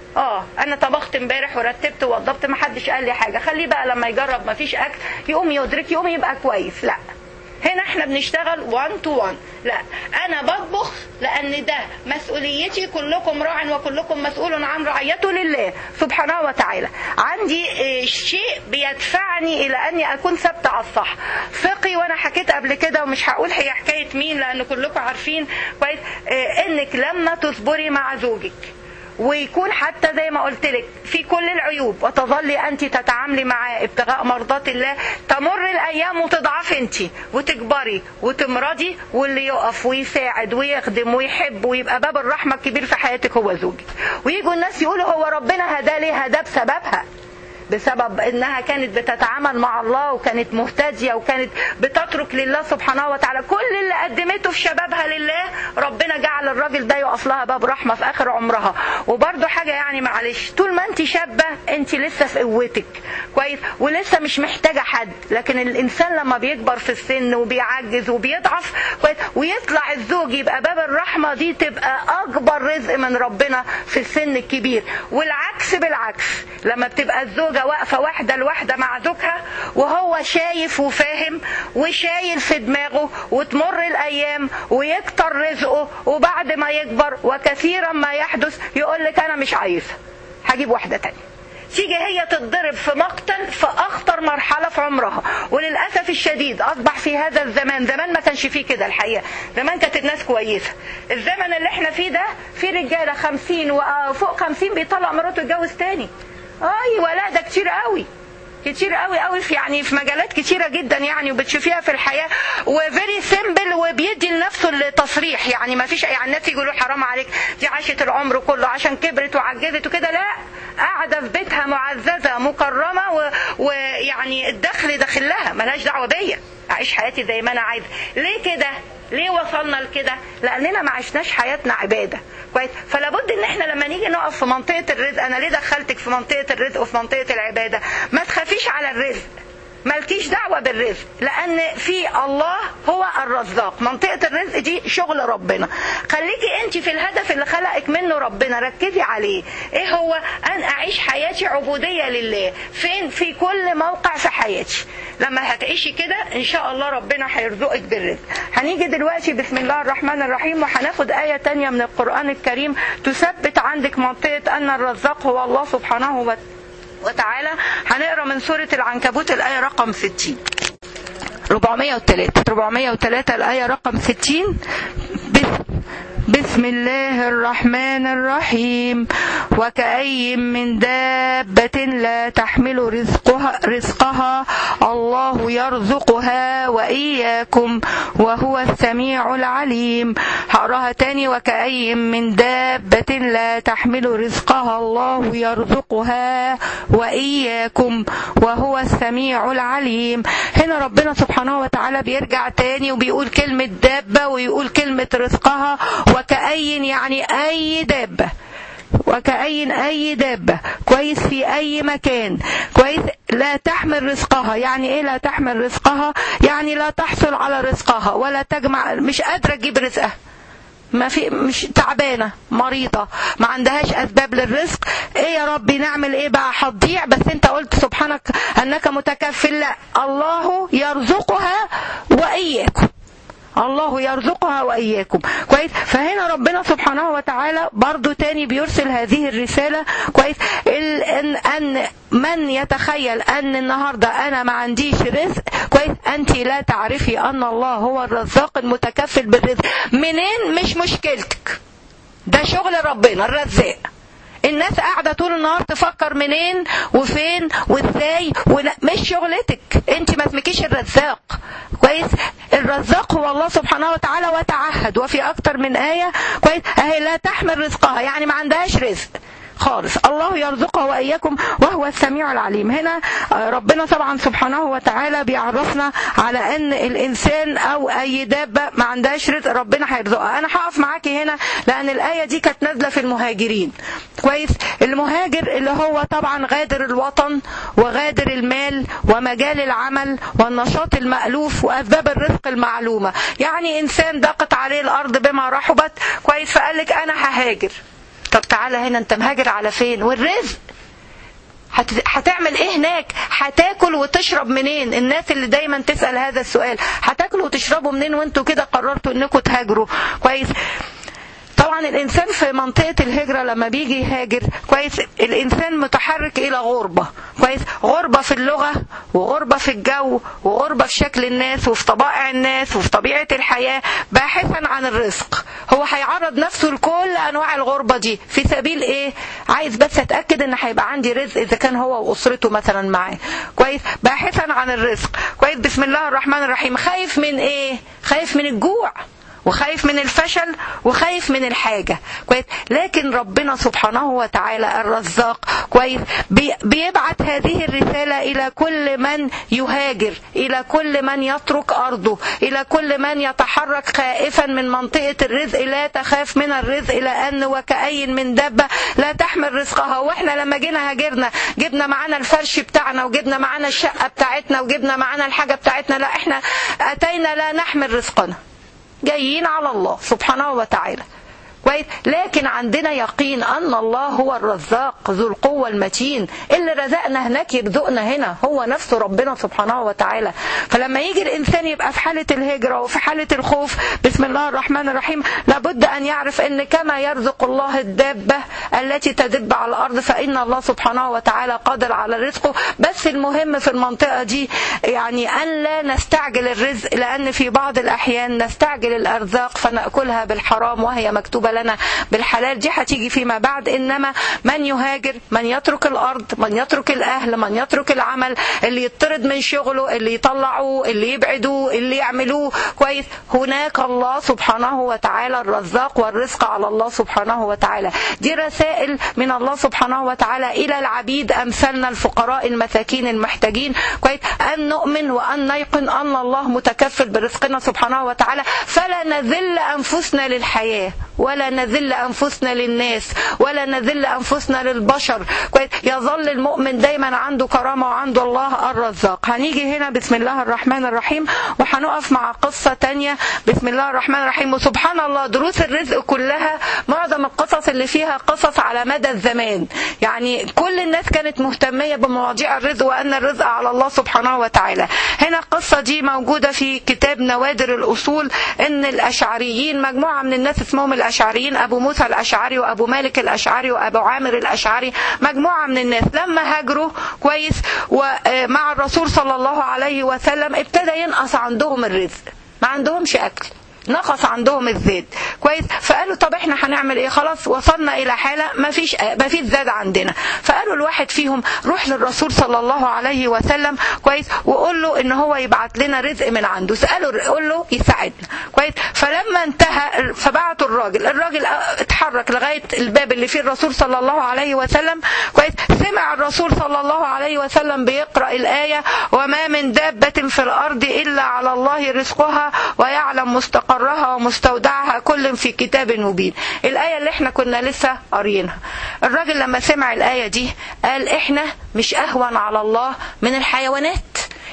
انا طبخت امبارح ورتبت ووضبت، ما حدش قال لي حاجه، خليه بقى لما يجرب ما فيش اكل يقوم يدرك، يقوم يبقى كويس. لا، هنا احنا بنشتغل 1 to 1. لا، انا بطبخ لان ده مسؤوليتي، كلكم راع وكلكم مسؤول عن رعيته لله سبحانه وتعالى. عندي شيء بيدفعني الى اني اكون ثابته على الصح. فقي، وانا حكيت قبل كده ومش هقول هي حكايه مين لان كلكم عارفين كويس، انك لما تصبري مع زوجك ويكون حتى زي ما قلت لك في كل العيوب، وتظلي أنت تتعاملي معاه ابتغاء مرضات الله، تمر الأيام وتضعفي أنت وتكبري وتمرضي، واللي يقف ويساعد ويخدم ويحب ويبقى باب الرحمة الكبير في حياتك هو زوجك. ويجوا الناس يقولوا هو ربنا هداه ليه؟ هداه بسببها، بسبب انها كانت بتتعامل مع الله وكانت مهتدية وكانت بتترك لله سبحانه وتعالى. كل اللي قدمته في شبابها لله، ربنا جعل الراجل ده يقف لها باب رحمة في اخر عمرها. وبرضو حاجة يعني معلش، طول ما انت شابة انت لسه في قوتك كويس ولسه مش محتاجة حد. لكن الانسان لما بيكبر في السن وبيعجز وبيضعف كويس ويطلع الزوج يبقى باب الرحمة، دي تبقى اكبر رزق من ربنا في السن الكبير. والعكس بالعكس، لما بتبقى الزوج واقفة واحدة لواحدة مع زوجها وهو شايف وفاهم وشايل في دماغه، وتمر الأيام ويكتر رزقه، وبعد ما يكبر وكثيرا ما يحدث يقول لك أنا مش عايزة، هجيب واحدة تانية. تيجي هي تتضرب في مقتل في أخطر مرحلة في عمرها. وللأسف الشديد أصبح في هذا الزمان، زمان ما كانش فيه كده الحقيقة، زمان كانت الناس كويسة. الزمن اللي احنا فيه ده في رجالة 50 وفوق 50 بيطلع مراته يتجوز تاني. ولا ده كتير قوي، كتير قوي قوي، يعني في مجالات كتيرة جدا يعني وبتشوفيها في الحياة، وفيري سيمبل، وبيدي لنفسه التصريح. يعني ما فيش يعني الناس يقولوا حرام عليك دي عاشت العمر كله عشان كبرت وعجزت وكده. لا، قاعدة في بيتها معززة مكرمة ويعني الدخل داخل لها، ملهاش دعوة بيا، أعيش حياتي زي ما أنا عايزة. ليه كده؟ ليه وصلنا لكده؟ لأننا ما عشناش حياتنا عبادة كويس. فلا بد ان احنا لما نيجي نقف في منطقة الرزق، انا ليه دخلتك في منطقة الرزق وفي منطقة العبادة؟ ما تخافيش على الرزق، مالكيش دعوة بالرزق، لأن في الله هو الرزاق. منطقة الرزق دي شغل ربنا. خليكي انت في الهدف اللي خلقك منه ربنا، ركزي عليه. ايه هو؟ أن أعيش حياتي عبودية لله. فين؟ في كل موقع في حياتي. لما هتعيشي كده إن شاء الله ربنا هيرزقك بالرزق. هنيجي دلوقتي بسم الله الرحمن الرحيم وهناخد آية تانية من القرآن الكريم تثبت عندك منطقة أن الرزاق هو الله سبحانه وتعالى. هنقرأ من سورة العنكبوت الآية رقم 60 403 الآية رقم 60. بسم الله الرحمن الرحيم. وكأي من دابة لا تحمل رزقها الله يرزقها وإياكم وهو السميع العليم. هقراها تاني. وكأي من دابة لا تحمل رزقها الله يرزقها وإياكم وهو السميع العليم. هنا ربنا سبحانه وتعالى بيرجع تاني وبيقول كلمة دابة ويقول كلمة رزقها. وكأي يعني أي دابة، وكأي أي دابة كويس في أي مكان كويس لا تحمل رزقها. يعني إيه لا تحمل رزقها؟ يعني لا تحصل على رزقها ولا تجمع، مش قادرة تجيب رزقها. ما في، مش تعبانة مريضة ما عندهاش أسباب للرزق، ايه يا ربي نعمل ايه بقى؟ هتضيع. بس انت قلت سبحانك انك متكفل. لا، الله يرزقها وإياكم، الله يرزقها وإياكم. كويس. فهنا ربنا سبحانه وتعالى برضو تاني بيرسل هذه الرسالة. كويس. أن من يتخيل أن النهاردة أنا ما عنديش رزق، كويس، أنت لا تعرفي أن الله هو الرزاق المتكفل بالرزق. منين؟ مش مشكلتك، ده شغل ربنا الرزاق. الناس قاعدة طول النهار تفكر منين وفين وازاي، مش شغلتك، انت ما اسمكيش الرزاق. كويس. الرزاق هو الله سبحانه وتعالى، وتعهد وفي اكتر من آية. كويس. اهي لا تحمل رزقها، يعني ما عندهاش رزق خالص. الله يرزقها وإياكم وهو السميع العليم. هنا ربنا طبعا سبحانه وتعالى بيعرفنا على ان الانسان او اي دابة ما عندهاش رزق ربنا هيرزقها. انا هقف معاكي هنا لان الآية دي كانت نازلة في المهاجرين. كويس. المهاجر اللي هو طبعا غادر الوطن وغادر المال ومجال العمل والنشاط المألوف وأسباب الرزق المعلومة. يعني انسان ضاقت عليه الارض بما رحبت. كويس. فقال لك انا ههاجر. طب تعالى هنا، انت مهاجر على فين؟ والرزق هتعمل ايه هناك؟ هتاكل وتشرب منين؟ الناس اللي دايما تسأل هذا السؤال، هتاكلوا وتشربوا منين وانتوا كده قررتوا انكم تهاجروا؟ كويس. طبعا الانسان في منطقة الهجرة لما بيجي يهاجر، كويس، الانسان متحرك الى غربة. كويس. غربة في اللغة، وغربة في الجو، وغربة في شكل الناس وفي طبائع الناس وفي طبيعة الحياة، باحثا عن الرزق. هو هيعرض نفسه لكل انواع الغربة دي في سبيل ايه؟ عايز بس اتأكد ان هيبقى عندي رزق اذا كان هو واسرته مثلا معاه. كويس. باحثا عن الرزق. كويس. بسم الله الرحمن الرحيم. خايف من ايه؟ خايف من الجوع، وخايف من الفشل، وخايف من الحاجة. كويس. لكن ربنا سبحانه وتعالى الرزاق، كويس، بيبعت هذه الرسالة إلى كل من يهاجر، إلى كل من يترك أرضه، إلى كل من يتحرك خائفا من منطقة الرزق. لا تخاف من الرزق، لأن وكأي من دابة لا تحمل رزقها. وإحنا لما جينا هاجرنا جبنا معانا الفرش بتاعنا، وجبنا معانا الشقة بتاعتنا، وجبنا معانا الحاجة بتاعتنا. لا، إحنا أتينا لا نحمل رزقنا، جايين على الله سبحانه وتعالى. كويس. لكن عندنا يقين أن الله هو الرزاق ذو القوة المتين، اللي رزقنا هناك يرزقنا هنا، هو نفسه ربنا سبحانه وتعالى. فلما يجي الإنسان يبقى في حالة الهجرة وفي حالة الخوف، بسم الله الرحمن الرحيم، لابد أن يعرف أن كما يرزق الله الدابة التي تدب على الأرض، فإن الله سبحانه وتعالى قادر على رزقه. بس المهم في المنطقة دي يعني أن لا نستعجل الرزق، لأن في بعض الأحيان نستعجل الأرزاق فنأكلها بالحرام وهي مكتوبة لنا بالحلال. دي هتيجي فيما بعد. إنما من يهاجر، من يترك الأرض، من يترك الأهل، من يترك العمل، اللي يطرد من شغله، اللي يطلعوه، اللي يبعدوه، اللي يعملوه. كويس. هناك الله سبحانه وتعالى الرزاق، والرزق على الله سبحانه وتعالى. دي رسائل من الله سبحانه وتعالى إلى العبيد أمثالنا الفقراء المساكين المحتاجين. كويس. أن نؤمن وأن نيقن أن الله متكفل برزقنا سبحانه وتعالى، فلا نذل أنفسنا للحياة، ولا نذل أنفسنا للناس، ولا نذل أنفسنا للبشر. يظل المؤمن دايما عنده كرامة وعنده الله الرزاق. هنيجي هنا بسم الله الرحمن الرحيم، وهنقف مع قصة تانية. بسم الله الرحمن الرحيم. وسبحان الله، دروس الرزق كلها معظم القصص اللي فيها قصص على مدى الزمان. يعني كل الناس كانت مهتمية بمواضيع الرزق، وأن الرزق على الله سبحانه وتعالى. هنا القصة دي موجودة في كتاب نوادر الأصول. إن الأشعريين، مجموعة من الناس اسمهم الأشعريين، أبو موسى الأشعري وأبو مالك الأشعري وأبو عامر الأشعري، مجموعة من الناس لما هاجروا، كويس، ومع الرسول صلى الله عليه وسلم ابتدى ينقص عندهم الرزق، ما عندهمش أكل، نقص عندهم الزاد. كويس. فقالوا طب احنا هنعمل ايه؟ خلاص وصلنا الى حالة ما فيش زاد عندنا. فقالوا الواحد فيهم روح للرسول صلى الله عليه وسلم، كويس، وقول له ان هو يبعت لنا رزق من عنده. سألوا قول له يساعدنا. كويس. فلما انتهى فبعتوا الراجل اتحرك لغاية الباب اللي فيه الرسول صلى الله عليه وسلم. كويس. سمع الرسول صلى الله عليه وسلم بيقرأ الآية: وما من دابة في الأرض إلا على الله رزقها ويعلم مستقرها ومستودعها كل في كتاب مبين. الآية اللي احنا كنا لسه قاريينها. الراجل لما سمع الآية دي قال احنا مش أهون على الله من الحيوانات.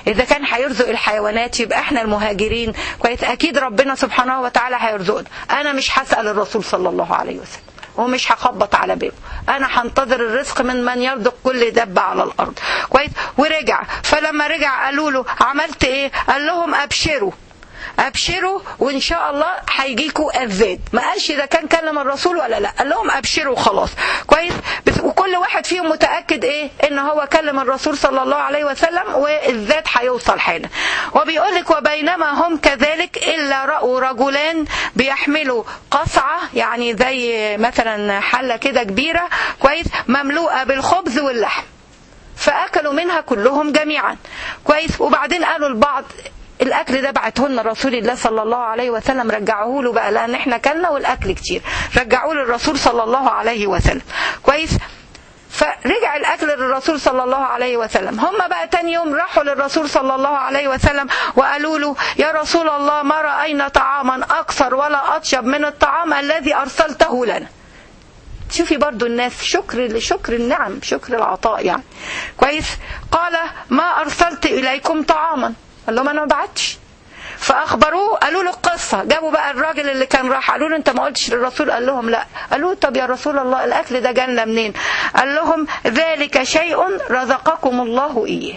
إذا كان هيرزق الحيوانات يبقى احنا المهاجرين كويس أكيد ربنا سبحانه وتعالى هيرزقنا. أنا مش هسأل الرسول صلى الله عليه وسلم ومش هخبط على بابه، انا هنتظر الرزق من يرزق كل دابة على الارض كويس. ورجع، فلما رجع قالوا له عملت ايه؟ قال لهم ابشروا وان شاء الله هيجيكوا ازاد. ما قالش اذا كان كلم الرسول ولا لا، قال لهم ابشروا خلاص كويس. بس وكل واحد فيهم متاكد ايه؟ ان هو كلم الرسول صلى الله عليه وسلم والزاد هيوصل حالا. وبيقول لك وبينما هم كذلك الا راوا رجلان بيحملوا قصعه، يعني زي مثلا حله كده كبيره كويس مملوءه بالخبز واللحم، فاكلوا منها كلهم جميعا كويس. وبعدين قالوا البعض الاكل ده بعته لنا رسول الله صلى الله عليه وسلم، رجعوه له بقى لان احنا كلنا والاكل كتير، رجعوه للرسول صلى الله عليه وسلم كويس. فرجع الاكل للرسول صلى الله عليه وسلم. هم بقى تاني يوم راحوا للرسول صلى الله عليه وسلم وقالوا له يا رسول الله ما راينا طعاما اكثر ولا اطيب من الطعام الذي ارسلته لنا. شوفي برضو الناس شكر النعم، شكر العطاء يعني كويس. قال ما ارسلت اليكم طعاما، قال لهم انا ما بعتش. فاخبروه، قالوا له القصه، جابوا بقى الراجل اللي كان راح قالوا له انت ما قلتش للرسول؟ قال لهم لا. قالوا طب يا رسول الله الاكل ده جالنا منين؟ قال لهم ذلك شيء رزقكم الله اياه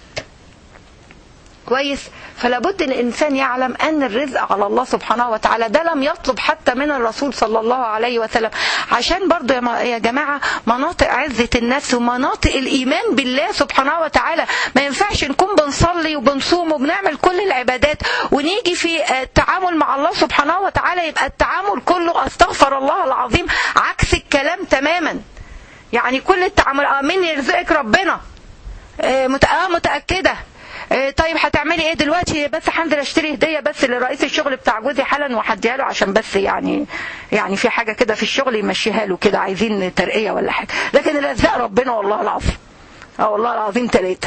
كويس. فلا بد الانسان يعلم ان الرزق على الله سبحانه وتعالى، ده لم يطلب حتى من الرسول صلى الله عليه وسلم. عشان برضو يا جماعه مناطق عزه النفس ومناطق الايمان بالله سبحانه وتعالى، ما ينفعش نكون بنصلي وبنصوم وبنعمل كل العبادات ونيجي في التعامل مع الله سبحانه وتعالى يبقى التعامل كله استغفر الله العظيم، عكس الكلام تماما. يعني كل التعامل مين يرزقك؟ ربنا. متاكده. طيب هتعملي ايه دلوقتي؟ بس هنزل اشتري هديه بس لرئيس الشغل بتاع جوزي حالا وهديها له عشان بس يعني في حاجه كده في الشغل يمشيها له كده، عايزين ترقيه ولا حاجه. لكن الارزاق ربنا والله العظيم، والله العظيم 3.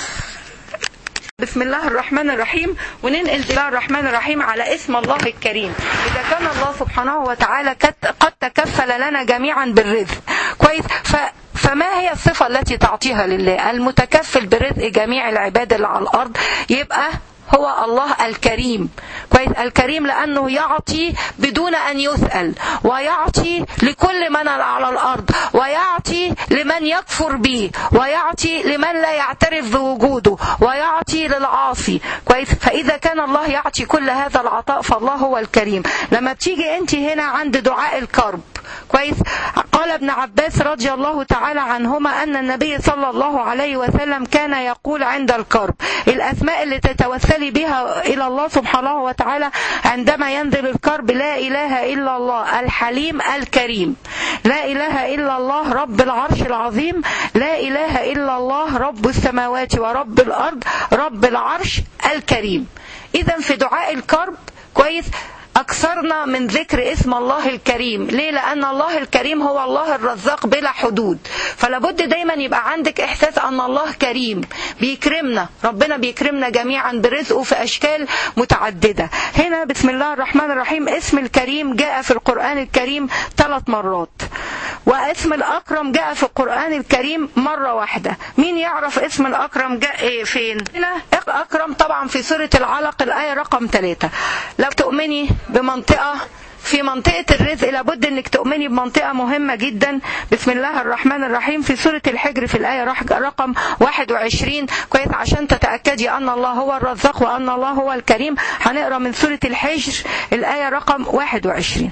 بسم الله الرحمن الرحيم. وننقل بسم الله الرحمن الرحيم على اسم الله الكريم. إذا كان الله سبحانه وتعالى قد تكفل لنا جميعا بالرزق كويس، فما هي الصفة التي تعطيها لله؟ المتكفل برزق جميع العباد اللي على الأرض يبقى هو الله الكريم كويس. الكريم لأنه يعطي بدون أن يسأل، ويعطي لكل من على الأرض، ويعطي لمن يكفر به، ويعطي لمن لا يعترف بوجوده، ويعطي للعاصي كويس. فإذا كان الله يعطي كل هذا العطاء فالله هو الكريم. لما بتيجي أنت هنا عند دعاء الكرب كويس، قال ابن عباس رضي الله تعالى عنهما أن النبي صلى الله عليه وسلم كان يقول عند الكرب الأسماء اللي تتوسلي بها إلى الله سبحانه وتعالى عندما ينزل الكرب: لا إله إلا الله الحليم الكريم، لا إله إلا الله رب العرش العظيم، لا إله إلا الله رب السماوات ورب الأرض رب العرش الكريم. إذن في دعاء الكرب كويس أكثرنا من ذكر اسم الله الكريم. ليه؟ لأن الله الكريم هو الله الرزاق بلا حدود. فلابد دايما يبقى عندك إحساس أن الله كريم بيكرمنا، ربنا بيكرمنا جميعا برزقه في أشكال متعددة. هنا بسم الله الرحمن الرحيم اسم الكريم جاء في القرآن الكريم 3 مرات، واسم الأكرم جاء في القرآن الكريم مرة واحدة. مين يعرف اسم الأكرم جاء فين؟ هنا أكرم طبعا في سورة العلق الآية رقم 3. لو تؤمني بمنطقة في منطقة الرزق لابد انك تؤمني بمنطقة مهمة جدا. بسم الله الرحمن الرحيم في سورة الحجر في الآية رقم 21 كويس، عشان تتأكدي أن الله هو الرزاق وأن الله هو الكريم. هنقرأ من سورة الحجر الآية رقم 21.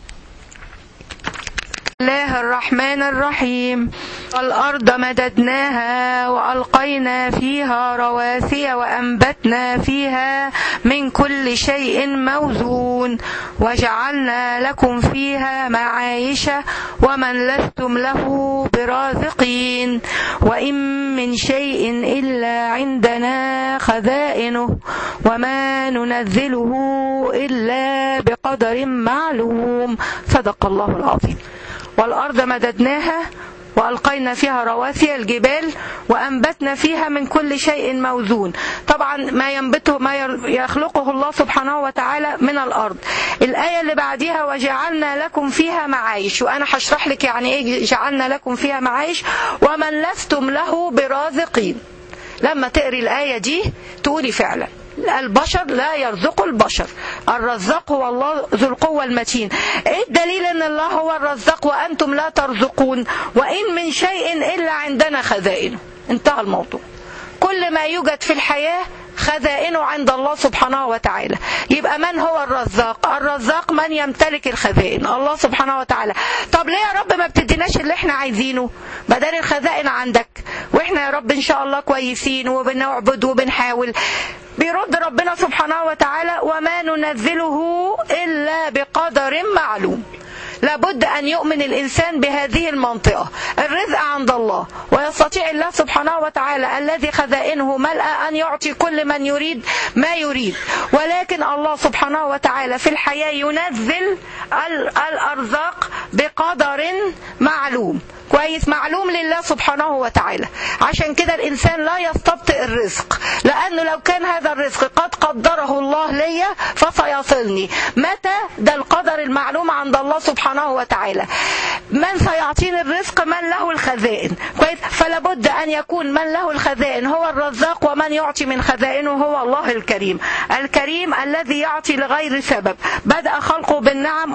بسم الله الرحمن الرحيم. والأرض مددناها وألقينا فيها رواسي وأنبتنا فيها من كل شيء موزون وجعلنا لكم فيها معايش ومن لستم له برازقين وإن من شيء إلا عندنا خزائنه وما ننزله إلا بقدر معلوم. صدق الله العظيم. والأرض مددناها وألقينا فيها رواسي الجبال وأنبتنا فيها من كل شيء موزون. طبعا ما ينبته ما يخلقه الله سبحانه وتعالى من الأرض. الآية اللي بعدها وجعلنا لكم فيها معايش، وأنا هشرح لك يعني إيه جعلنا لكم فيها معايش. ومن لستم له برازقين، لما تقري الآية دي تقولي فعلا البشر لا يرزق البشر، الرزاق هو الله ذو القوة المتين. ايه الدليل ان الله هو الرزاق وانتم لا ترزقون؟ وان من شيء الا عندنا خزائنه. انتهى الموضوع. كل ما يوجد في الحياة خزائنه عند الله سبحانه وتعالى. يبقى من هو الرزاق؟ الرزاق من يمتلك الخزائن، الله سبحانه وتعالى. طب ليه يا رب ما بتديناش اللي احنا عايزينه بدل الخزائن عندك واحنا يا رب ان شاء الله كويسين وبنعبد وبنحاول؟ بيرد ربنا سبحانه وتعالى وما ننزله إلا بقدر معلوم. لابد أن يؤمن الإنسان بهذه المنطقة، الرزق عند الله، ويستطيع الله سبحانه وتعالى الذي خزائنه ملأ أن يعطي كل من يريد ما يريد، ولكن الله سبحانه وتعالى في الحياة ينزل الأرزاق بقدر معلوم. كويس، معلوم لله سبحانه وتعالى. عشان كده الإنسان لا يستبطئ الرزق، لأنه لو كان هذا الرزق قد قدره الله لي فسيصلني. متى؟ ده القدر المعلوم عند الله سبحانه وتعالى. من سيعطيني الرزق؟ من له الخزائن. كويس، فلا بد أن يكون من له الخزائن هو الرزاق، ومن يعطي من خزائنه هو الله الكريم. الكريم الذي يعطي لغير سبب، بدأ خلقه بالنعم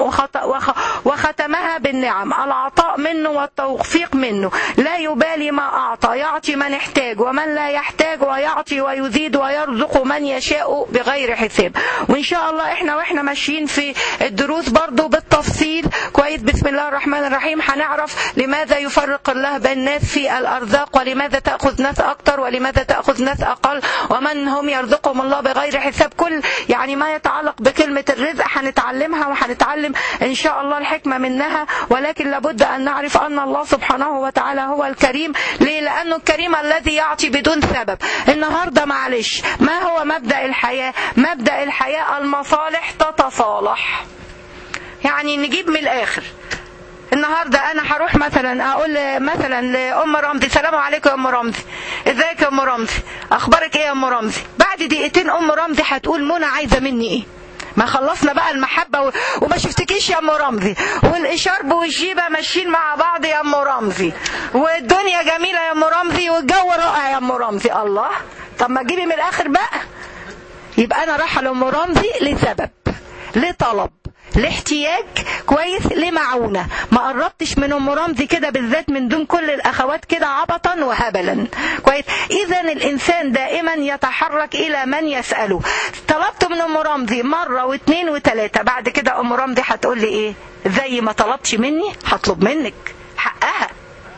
وختمها بالنعم. العطاء منه والتوفيق منه، لا يبالي ما أعطى، يعطي من يحتاج ومن لا يحتاج، ويعطي ويزيد ويرزق من يشاء بغير حساب. وإن شاء الله إحنا ماشيين في الدروس برضو بالتفصيل. كويس، بسم الله الرحمن الرحيم هنعرف لماذا يفرق الله بين الناس في الأرزاق، ولماذا تأخذ ناس أكتر ولماذا تأخذ ناس أقل، ومن هم يرزقهم الله بغير حساب. كل يعني ما يتعلق بكلمة الرزق هنتعلمها، وهنتعلم إن شاء الله الحكمة منها. ولكن لابد أن نعرف أن الله سبحانه وتعالى هو الكريم. ليه؟ لأنه الكريم الذي يعطي بدون سبب. النهاردة معلش، ما هو مبدأ الحياة؟ مبدأ الحياة المصالح تتصالح. يعني نجيب من الآخر. النهاردة أنا هروح مثلا أقول مثلا لأم رمزي السلام عليكم يا أم رمزي، إزيك يا أم رمزي، أخبارك إيه يا أم رمزي؟ بعد دقيقتين أم رمزي هتقول منى عايزة مني إيه؟ ما خلصنا بقى المحبة وما شفتكيش يا أم رمزي، والإشارب والجيبة ماشيين مع بعض يا أم رمزي، والدنيا جميلة يا أم رمزي، والجو رائع يا أم رمزي. الله، طب ما تجيبي من الآخر بقى. يبقى أنا رايحة لأم رمزي لسبب، لطلب، لاحتياج، كويس، لمعونة. ما قربتش من ام رمزي كده بالذات من دون كل الاخوات كده عبطا وهبلا. كويس، اذا الانسان دائما يتحرك الى من يسأله. طلبت من ام رمزي مرة واثنين وثلاثة، بعد كده ام رمزي هتقول لي ايه؟ زي ما طلبتش مني هطلب منك. حقها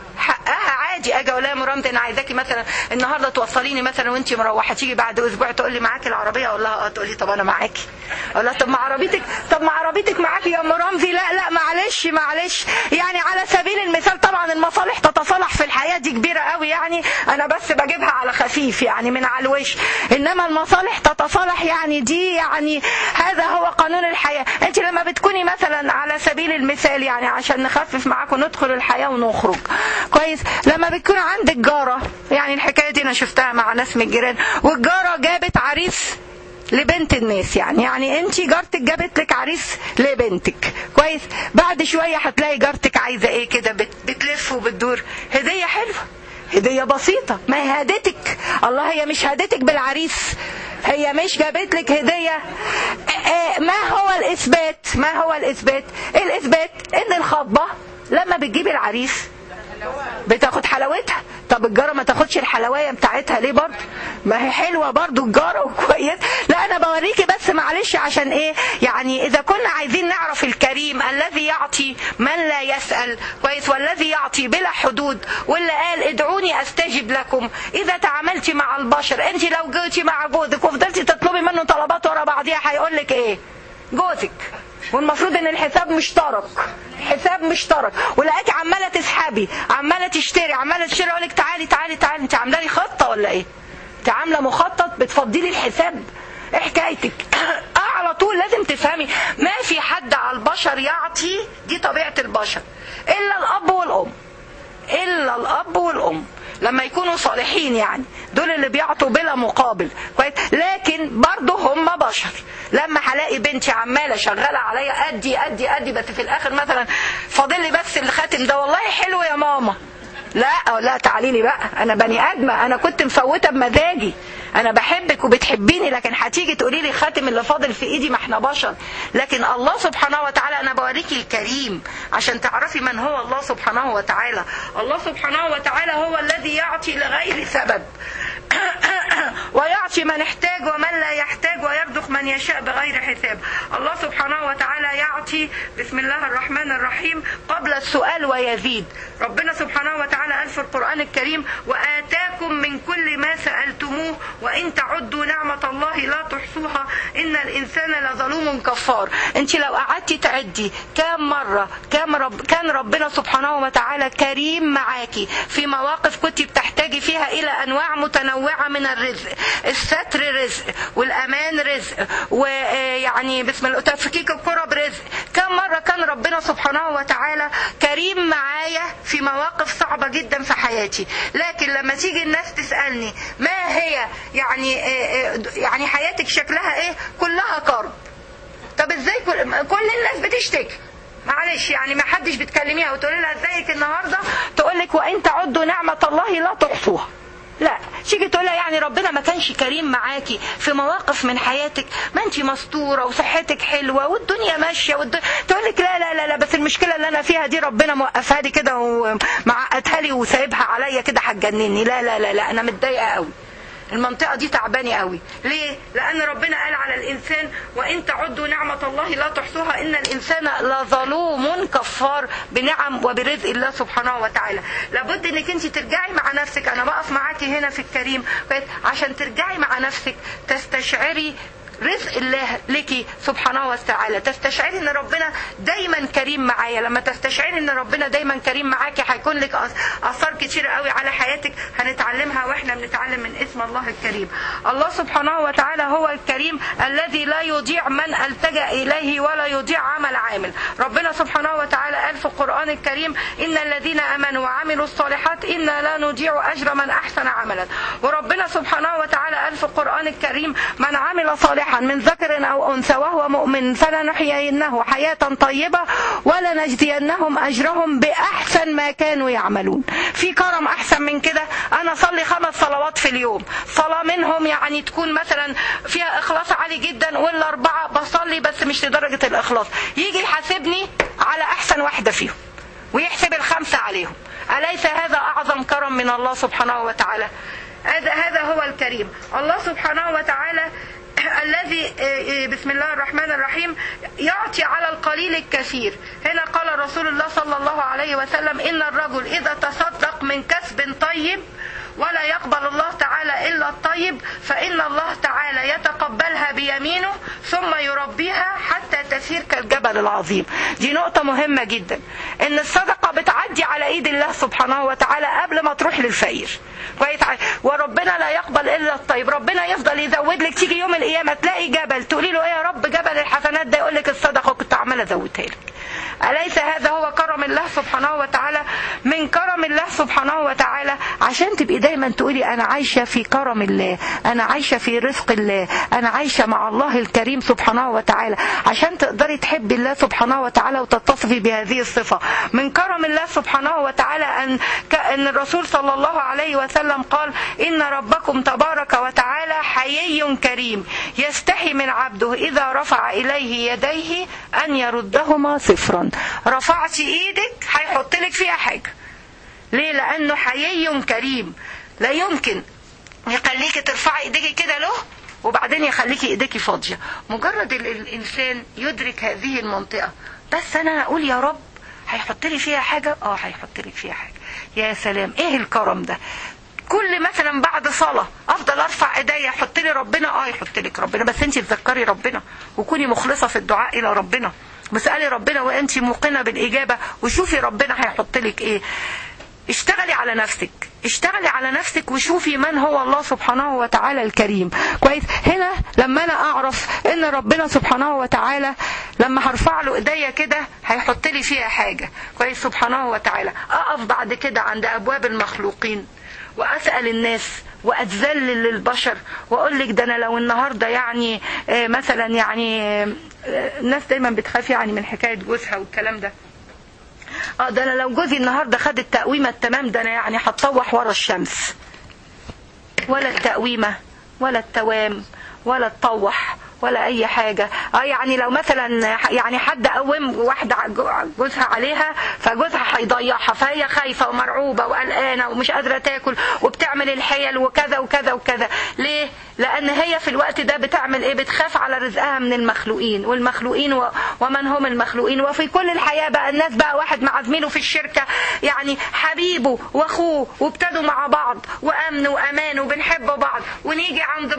عادي. اجي اقول لها يا ام رمزي انا عايزاكي مثلا النهارده توصليني مثلا وانت مروحه، تيجي بعد اسبوع تقول لي معاكي العربيه؟ اقول لها اه. تقول لي طب انا معاكي. اقول لها طب ما عربيتك معاكي يا ام رمزي. لا معلش يعني على سبيل المثال. طبعا المصالح تتصالح في الحياه دي كبيره قوي، يعني انا بس بجيبها على خفيف يعني من على الوش. انما المصالح تتصالح يعني دي يعني هذا هو قانون الحياه. انت لما بتكوني مثلا على سبيل المثال يعني عشان نخفف معاكم ندخل الحياه ونخرج، كويس، لما بتكون عندك جارة، يعني الحكاية دي أنا شفتها مع ناس من الجيران، والجارة جابت عريس لبنت الناس، يعني انت جارتك جابت لك عريس لبنتك، كويس. بعد شوية هتلاقي جارتك عايزة ايه كده، بتلف وبتدور هدية حلوة، هدية بسيطة. ما هي هدتك الله، هي مش هدتك بالعريس، هي مش جابت لك هدية. ما هو الإثبات؟ الإثبات ان الخطبة لما بتجيب العريس بتاخد حلاوتها. طب الجارة ما تاخدش الحلوية بتاعتها ليه برضه؟ ما هي حلوة برضه الجارة وكويس. لا أنا بوريكي بس معلش عشان إيه، يعني إذا كنا عايزين نعرف الكريم الذي يعطي من لا يسأل، كويس، والذي يعطي بلا حدود، واللي قال ادعوني أستجب لكم. إذا تعاملتي مع البشر، أنت لو جيتي مع جوزك وفضلتي تطلبي منه طلبات ورا بعضيها هيقولك إيه؟ جوزك، والمفروض ان الحساب مشترك، ولقاكي عماله تسحبي، عماله تشتري، اقول لك تعالي انت عامله لي خطه ولا ايه؟ انت عامله مخطط بتفضي لي الحساب؟ ايه حكايتك؟ على طول لازم تفهمي ما في حد على البشر يعطي، دي طبيعه البشر، الا الاب والام لما يكونوا صالحين، يعني دول اللي بيعطوا بلا مقابل، كويس. لكن برضه هم بشر. لما هلاقي بنتي عماله شغاله عليا ادي بس في الاخر مثلا فاضل لي بس الخاتم ده، والله حلو يا ماما، لا تعالي لي بقى، انا بني ادمه، انا كنت مفوته بمزاجي، انا بحبك وبتحبيني، لكن هتيجي تقولي لي خاتم اللي فاضل في ايدي؟ ما احنا بشر. لكن الله سبحانه وتعالى انا بوريكي الكريم عشان تعرفي من هو الله سبحانه وتعالى. الله سبحانه وتعالى هو الذي يعطي لغير سبب ويعطي من احتاج ومن لا يحتاج ويرزق من يشاء بغير حساب. الله سبحانه وتعالى يعطي، بسم الله الرحمن الرحيم، قبل السؤال ويزيد. ربنا سبحانه وتعالى قال في القرآن الكريم: وآتاكم من كل ما سألتموه وإن تعدوا نعمة الله لا تحصوها إن الإنسان لظلوم كفار. انت لو قعدتي تعدي كام مرة كان ربنا سبحانه وتعالى كريم معاكي في مواقف كنت بتحتاجي فيها إلى أنواع متنوعة من الرزق. الستر رزق، والأمان رزق، ويعني بسم الله تفكيك الكرب رزق. كم مرة كان ربنا سبحانه وتعالى كريم معايا في مواقف صعبة جدا في حياتي. لكن لما تيجي الناس تسألني ما هي يعني حياتك شكلها ايه، كلها كرب. طب ازاي كل الناس بتشتكي؟ معلش يعني ما حدش بتكلميها وتقولي لها ازيك النهارده تقول لك وان تعدوا نعمة الله لا تحصوها. لا، تيجي تقولها يعني ربنا ما كانش كريم معاكي في مواقف من حياتك، ما انت مستوره وصحتك حلوه والدنيا ماشيه تقول لك لا لا لا لا، بس المشكله اللي انا فيها دي ربنا موقفها لي كده ومعقدها لي وسايبها عليا كده هتجنني. لا لا لا لا، انا متضايقه قوي، المنطقة دي تعباني قوي. ليه؟ لأن ربنا قال على الإنسان وإن تعدوا نعمة الله لا تحصوها إن الإنسان لظلوم كفار بنعم وبرزق الله سبحانه وتعالى. لابد إنك أنت ترجعي مع نفسك. أنا بقف معاكي هنا في الكريم عشان ترجعي مع نفسك تستشعري رزق الله لك سبحانه وتعالى، تستشعري ان ربنا دايما كريم معايا. لما تستشعري ان ربنا دايما كريم معاكي هيكون لك اثار كتير قوي على حياتك هنتعلمها واحنا بنتعلم من اسم الله الكريم. الله سبحانه وتعالى هو الكريم الذي لا يضيع من التجأ اليه ولا يضيع عمل عامل. ربنا سبحانه وتعالى قال في القرآن الكريم: ان الذين امنوا وعملوا الصالحات انا لا نضيع اجر من احسن عملا. وربنا سبحانه وتعالى قال في القرآن الكريم: من عمل صالحا من ذكر أو أنثى وهو مؤمن فلنحيينه حياة طيبة ولنجزينهم أجرهم بأحسن ما كانوا يعملون. في كرم أحسن من كده؟ أنا أصلي 5 صلوات في اليوم، صلاة منهم يعني تكون مثلا فيها إخلاص عالي جدا، وال4 بصلي بس مش لدرجة الإخلاص، يجي يحاسبني على أحسن واحدة فيهم ويحسب ال5 عليهم. أليس هذا أعظم كرم من الله سبحانه وتعالى؟ هذا هو الكريم. الله سبحانه وتعالى الذي بسم الله الرحمن الرحيم يعطي على القليل الكثير. هنا قال رسول الله صلى الله عليه وسلم: إن الرجل إذا تصدق من كسب طيب ولا يقبل الله تعالى إلا الطيب فإن الله تعالى يتقبلها بيمينه ثم يربيها حتى تسير كالجبل العظيم. دي نقطة مهمة جدا، إن الصدقة بتعدي على إيد الله سبحانه وتعالى قبل ما تروح للفقير. وربنا لا يقبل إلا الطيب. ربنا يفضل يزود لك، تيجي يوم القيامة تلاقي جبل تقولي له: إيه يا رب جبل الحسنات ده؟ يقول لك: الصدقة كنت عمالة أزودها لك. أليس هذا هو كرم الله سبحانه وتعالى؟ من كرم الله سبحانه وتعالى عشان تبقي دايما تقولي أنا عايشة في كرم الله، أنا عايشة في رزق الله، أنا عايشة مع الله الكريم سبحانه وتعالى، عشان تقدري تحبي الله سبحانه وتعالى وتتصفي بهذه الصفة. من كرم الله سبحانه وتعالى أن الرسول صلى الله عليه وسلم قال: إن ربكم تبارك وتعالى حيي كريم يستحي من عبده إذا رفع إليه يديه أن يردهما صفرا. رفعتي إيدك هيحط لك فيها حاجة. ليه؟ لأنه حيي كريم، لا يمكن يخليك ترفعي إيديك كده له وبعدين يخليكي إيديك فاضية. مجرد الإنسان يدرك هذه المنطقة، بس أنا أقول يا رب هيحط لي فيها حاجة، هيحط لك فيها حاجة. يا سلام، إيه الكرم ده؟ كل مثلا بعد صلاة افضل ارفع ايديا يحط لي ربنا، يحط لك ربنا، بس انت تذكري ربنا وكوني مخلصة في الدعاء الى ربنا، واسألي ربنا وانت موقنة بالاجابة، وشوفي ربنا هيحط لك ايه. اشتغلي على نفسك، اشتغلي على نفسك وشوفي من هو الله سبحانه وتعالى الكريم. كويس؟ هنا لما انا اعرف ان ربنا سبحانه وتعالى لما هرفع له ايديا كده هيحط لي فيها حاجة، كويس، سبحانه وتعالى، اقف بعد كده عند ابواب المخلوقين وأسأل الناس وأتذلل للبشر وأقول لك ده أنا لو النهاردة يعني مثلا يعني الناس دايما بتخاف يعني من حكاية جوزها والكلام ده. ده انا لو جوزي النهارده خد التقويمه التمام ده انا يعني هتطوح ورا الشمس. ولا التقويمه ولا التوام ولا تطوح ولا اي حاجه. يعني لو مثلا يعني حد قوم واحده جوزها عليها فجوزها هيضيعها، فهي خايفه ومرعوبه وقلقانه ومش قادره تاكل وبتعمل الحيل وكذا وكذا وكذا. ليه؟ لان هي في الوقت ده بتعمل ايه؟ بتخاف على رزقها من المخلوقين، والمخلوقين ومن هم المخلوقين. وفي كل الحياه بقى الناس بقى واحد مع زميله في الشركه يعني حبيبه واخوه وابتدوا مع بعض وامن وامان وبنحب بعض، ونيجي عند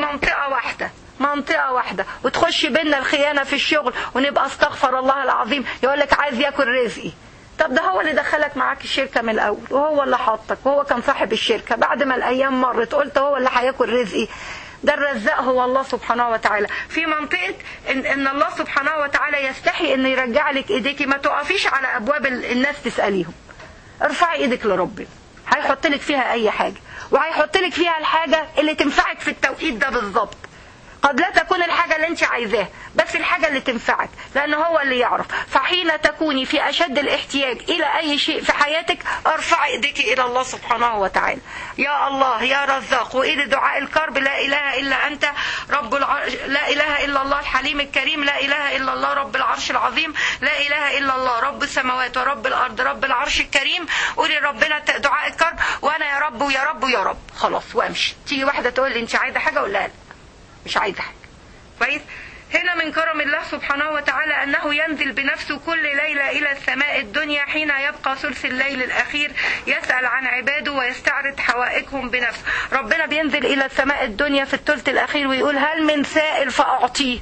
منطقة واحدة وتخش بينا الخيانة في الشغل ونبقى استغفر الله العظيم يقول لك عايز ياكل رزقي. طب ده هو اللي دخلك معاك الشركة من الأول، وهو اللي حطك، وهو كان صاحب الشركة. بعد ما الأيام مرت قلت هو اللي هياكل رزقي. ده الرزاق هو الله سبحانه وتعالى. في منطقة إن الله سبحانه وتعالى يستحي إنه يرجع لك إيديكي، ما تقفيش على أبواب الناس تسأليهم. ارفعي إيدك لربنا، هيحط لك فيها أي حاجة، وهيحط لك فيها الحاجة اللي تنفعك في التوقيت ده بالظبط. قد لا تكون الحاجة اللي انت عايزاها، بس الحاجة اللي تنفعك، لأنه هو اللي يعرف. فحين تكوني في أشد الاحتياج إلى أي شيء في حياتك ارفعي ايديك إلى الله سبحانه وتعالى. يا الله يا رزاق، وإلى دعاء الكرب لا إله إلا أنت رب لا إله إلا الله الحليم الكريم، لا إله إلا الله رب العرش العظيم، لا إله إلا الله رب السماوات ورب الأرض رب العرش الكريم. قولي ربنا دعاء الكرب وأنا يا رب ويا رب ويا رب، خلاص وامشي. تيجي واحدة تقول لي انت عايزة حاجة ولا لا؟ مش عايزة حاجة. كويس؟ هنا من كرم الله سبحانه وتعالى أنه ينزل بنفسه كل ليلة إلى السماء الدنيا حين يبقى ثلث الليل الأخير، يسأل عن عباده ويستعرض حوائجهم بنفسه. ربنا بينزل إلى السماء الدنيا في الثلث الأخير ويقول هل من سائل فأعطيه.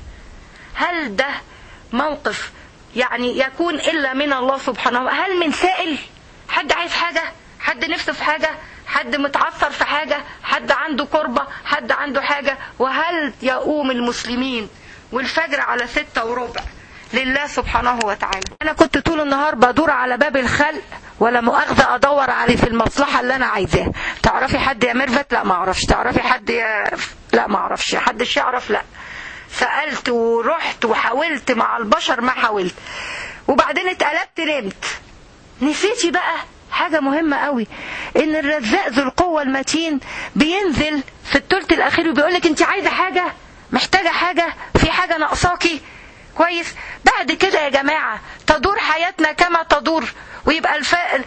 هل ده موقف يعني يكون إلا من الله سبحانه وتعالى؟ هل من سائل؟ حد عايز حاجة؟ حد نفسه في حاجة؟ حد متعثر في حاجة؟ حد عنده كربة؟ حد عنده حاجة؟ وهل يقوم المسلمين والفجر على 6:15 لله سبحانه وتعالى؟ أنا كنت طول النهار بدور على باب الخلق ولا مؤاخذة أدور عليه في المصلحة اللي أنا عايزاها. تعرفي حد يا ميرفت؟ لا ما أعرفش. تعرفي حد لا ما أعرفش. حدش يعرف؟ لا. سألت ورحت وحاولت مع البشر ما حاولت، وبعدين اتقلبت نمت. نسيتي بقى حاجة مهمة قوي، ان الرزاق ذو القوة المتين بينزل في الثلث الاخير وبيقولك انت عايزة حاجة، محتاجة حاجة، في حاجة ناقصاكي. كويس؟ بعد كده يا جماعة تدور حياتنا كما تدور، ويبقى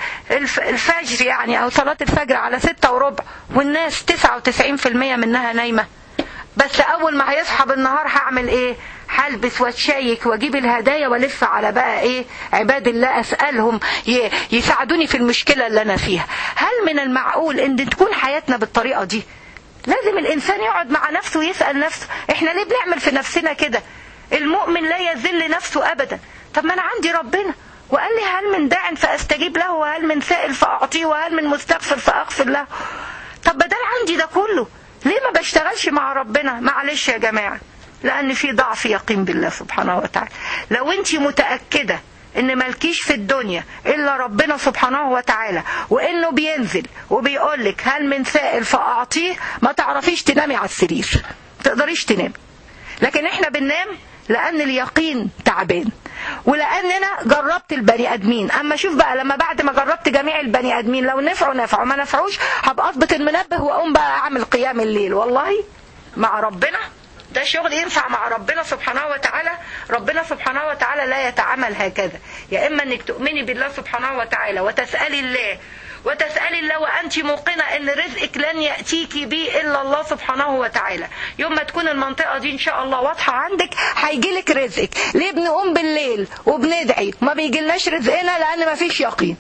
الفجر يعني او صلاة الفجر على 6:15 والناس 99% منها نايمة. بس اول ما هيصحى بالنهار هعمل ايه؟ هلبس واتشيك واجيب الهدايا والف على بقى ايه عباد الله، اسالهم يساعدوني في المشكله اللي انا فيها. هل من المعقول ان تكون حياتنا بالطريقه دي؟ لازم الانسان يقعد مع نفسه ويسال نفسه احنا ليه بنعمل في نفسنا كده؟ المؤمن لا يذل نفسه ابدا. طب ما انا عندي ربنا وقال لي هل من داع فاستجيب له، وهل من سائل فاعطيه، وهل من مستغفر فاغفر له. طب بدل عندي ده كله ليه ما بشتغلش مع ربنا؟ معلش يا جماعه، لأن في ضعف يقين بالله سبحانه وتعالى. لو انت متأكدة ان مالكيش في الدنيا إلا ربنا سبحانه وتعالى، وانه بينزل وبيقولك هل من سائل فأعطيه، ما تعرفيش تنامي على السرير، تقدريش تنامي. لكن احنا بننام لأن اليقين تعبان، ولأننا جربت البني آدمين. أما شوف بقى لما بعد ما جربت جميع البني آدمين لو نفعوا ما نفعوش هبقى أضبط المنبه وأقوم بقى أعمل قيام الليل. والله مع ربنا ده شغل ينفع مع ربنا سبحانه وتعالى. ربنا سبحانه وتعالى لا يتعامل هكذا. يا إما أنك تؤمني بالله سبحانه وتعالى وتسألي الله وأنت موقنة أن رزقك لن يأتيك به إلا الله سبحانه وتعالى. يوم ما تكون المنطقة دي إن شاء الله واضحة عندك هيجيلك رزقك. ليه بنقوم بالليل وبندعي ما بيجيلناش رزقنا؟ لأن ما فيش يقين.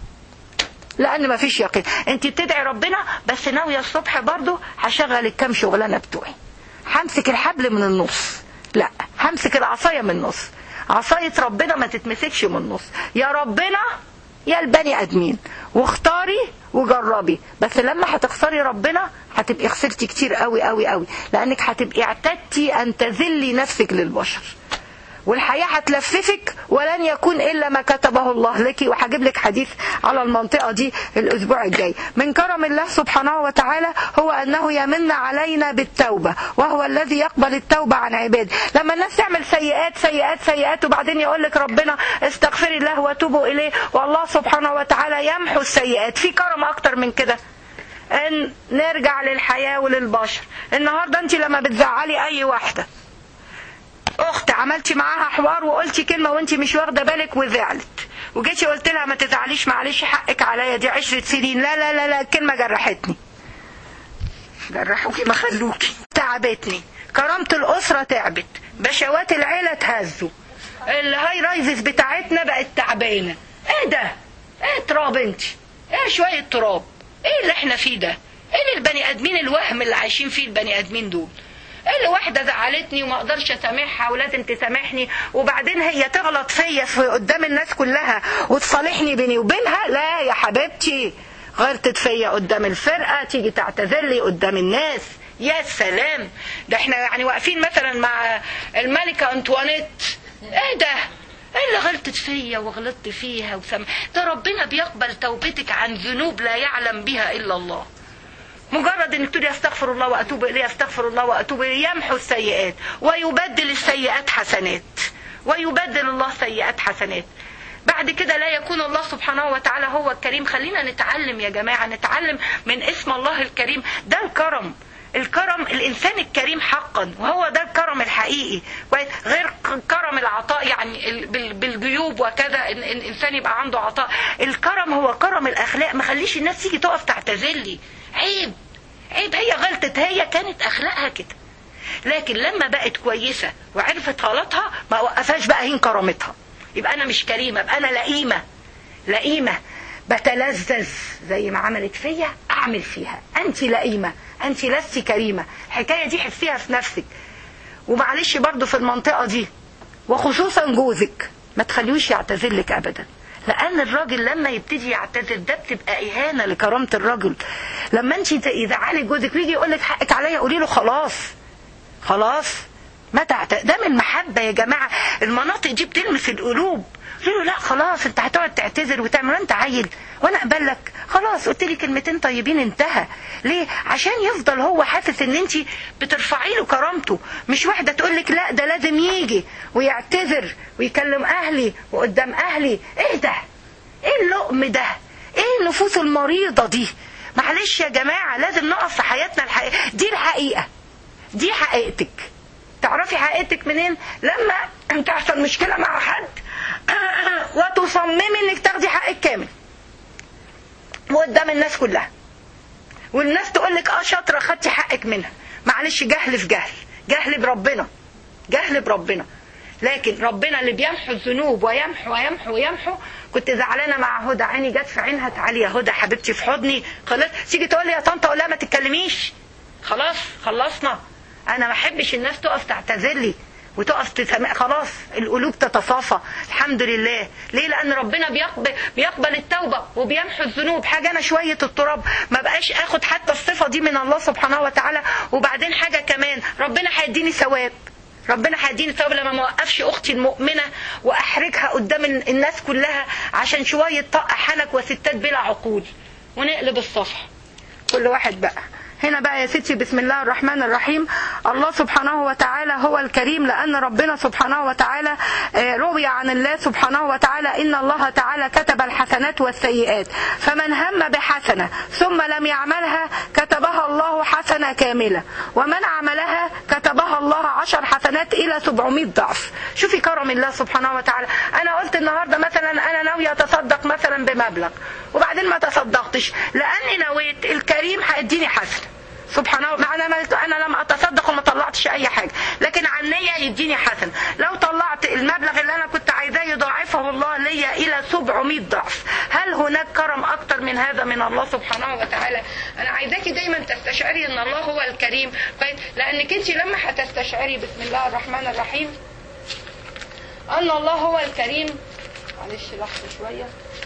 أنت بتدعي ربنا بس ناوية الصبح برضو هشغل الكام شغلانة بتوعي، همسك الحبل من النص، لا همسك العصاية من النص. عصاية ربنا ما تتمسكش من النص. يا ربنا يا البني ادمين، واختاري وجربي. بس لما هتخسري ربنا هتبقي خسرتي كتير قوي قوي قوي، لانك هتبقي اعتدتي ان تذلي نفسك للبشر. والحياة هتلففك ولن يكون إلا ما كتبه الله لك. وهجيب لك حديث على المنطقة دي الأسبوع الجاي. من كرم الله سبحانه وتعالى هو أنه يمن علينا بالتوبة، وهو الذي يقبل التوبة عن عباده. لما الناس تعمل سيئات سيئات سيئات وبعدين يقول لك ربنا استغفري الله وتوبوا إليه، والله سبحانه وتعالى يمحو السيئات. في كرم أكتر من كده؟ ان نرجع للحياة وللبشر. النهاردة انت لما بتزعلي اي واحدة اخت عملتي معاها حوار وقلتي كلمة وانت مش واخدة بالك وزعلت، وجيتي قلت لها ما تزعليش معلش حقك عليا دي 10 سنين، لا لا لا لا الكلمة جرحتني. جرحوكي ما خلوكي، تعبتني، كرامة الأسرة تعبت، بشوات العيلة تهزوا، الهاي رايزز بتاعتنا بقت تعبانة. ايه ده؟ ايه تراب انت؟ ايه شوية تراب؟ ايه اللي احنا فيه ده؟ ايه البني ادمين الوهم اللي عايشين فيه البني ادمين دول؟ ايه اللي واحدة زعلتني وما اقدرش اسامحها ولازم تسامحني، وبعدين هي تغلط فيا في قدام الناس كلها وتصالحني بيني وبينها؟ لا يا حبيبتي، غلطت فيا قدام الفرقة تيجي تعتذر لي قدام الناس. يا سلام، ده احنا يعني واقفين مثلا مع الملكة انطوانيت. ايه ده؟ ايه اللي غلطت فيا وغلطت فيها ده ربنا بيقبل توبتك عن ذنوب لا يعلم بها الا الله. مجرد انك تقولي استغفر الله واتوب اليه، استغفر الله واتوب اليه، يمحو السيئات ويبدل السيئات حسنات، ويبدل الله سيئات حسنات. بعد كده لا يكون الله سبحانه وتعالى هو الكريم. خلينا نتعلم يا جماعة، نتعلم من اسم الله الكريم. ده الكرم، الكرم الإنسان الكريم حقا، وهو ده الكرم الحقيقي، غير كرم العطاء يعني بالجيوب وكذا إن الإنسان يبقى عنده عطاء. الكرم هو كرم الأخلاق. ما خليش الناس تيجي تقف تعتذرلي، عيب عيب، هي غلطت، هي كانت أخلاقها كده، لكن لما بقت كويسة وعرفت غلطها ما وقفاش بقى هين كرامتها. يبقى أنا مش كريمة، يبقى أنا لئيمة، لئيمة بتلذذ زي ما عملت فيا أعمل فيها. أنت لئيمة، أنت لست كريمة. الحكاية دي حسيها في نفسك. ومعلش برضو في المنطقة دي، وخصوصا جوزك ما تخليوش يعتذر لك أبدا، لأن الراجل لما يبتدي يعتذر ده بتبقى إهانة لكرامة الراجل. لما أنت يزعلي جوزك ويجي يقول لك حقك عليا، قولي له خلاص خلاص ما ده من المحبة يا جماعة. المناطق دي بتلمس القلوب. قلت له لا خلاص انت هتقعد تعتذر وتعمل انت عيل وانا اقبل لك؟ خلاص قلت لي كلمتين طيبين انتهى. ليه؟ عشان يفضل هو حاسس ان انت بترفعي له كرامته. مش واحده تقول لك لا ده لازم يجي ويعتذر ويكلم اهلي وقدام اهلي. ايه ده؟ ايه اللقم ده؟ ايه النفوس المريضه دي؟ معلش يا جماعه لازم نقف في حياتنا الحقيقه دي. الحقيقه دي حقيقتك. تعرفي حقيقتك منين؟ لما تحصل مشكله مع حد وتصممي انك تاخدي حقك كامل وقدام الناس كلها، والناس تقول لك شاطره خدتي حقك منها. معلش جهل في جهل، جهل بربنا، جهل بربنا. لكن ربنا اللي بيمحو الذنوب ويمحو ويمحو ويمحو. كنت زعلانه مع هدى، عيني جت في عينها، تعالي يا هدى حبيبتي في حضني. خلاص تيجي تقول لي يا طنطا اقول لها ما تتكلميش، خلاص خلصنا. انا ما احبش الناس تقف تعتذر لي وتقف تسمع. خلاص القلوب تتصافى الحمد لله. ليه؟ لان ربنا بيقبل التوبه وبيمحو الذنوب. حاجه انا شويه التراب ما بقاش اخد حتى الصفه دي من الله سبحانه وتعالى. وبعدين حاجه كمان، ربنا هيديني ثواب، ربنا هيديني ثواب لما ما اوقفش اختي المؤمنه واحرجها قدام الناس كلها عشان شويه طق حنك وستات بلا عقول. ونقلب الصفحه كل واحد بقى. هنا بقى يا ستي بسم الله الرحمن الرحيم. الله سبحانه وتعالى هو الكريم، لأن ربنا سبحانه وتعالى روي عن الله سبحانه وتعالى إن الله تعالى كتب الحسنات والسيئات، فمن هم بحسنة ثم لم يعملها كتبها الله حسنة كاملة، ومن عملها كتبها الله 10 حسنات إلى 700 ضعف. شوفي كرم الله سبحانه وتعالى. أنا قلت النهاردة مثلا أنا ناوية أتصدق مثلا بمبلغ وبعدين ما تصدقتش، لأني نويت الكريم هيديني حسنة سبحانه. انا لم اتصدق وما طلعتش اي حاجه، لكن عن نيه يديني حسن. لو طلعت المبلغ اللي انا كنت عايزاه يضاعفه الله ليا الى 700 ضعف. هل هناك كرم اكتر من هذا من الله سبحانه وتعالى؟ انا عايزاكي دايما تستشعري ان الله هو الكريم، لانك انت لما هتستشعري بسم الله الرحمن الرحيم ان الله هو الكريم. معلش لحظه شويه.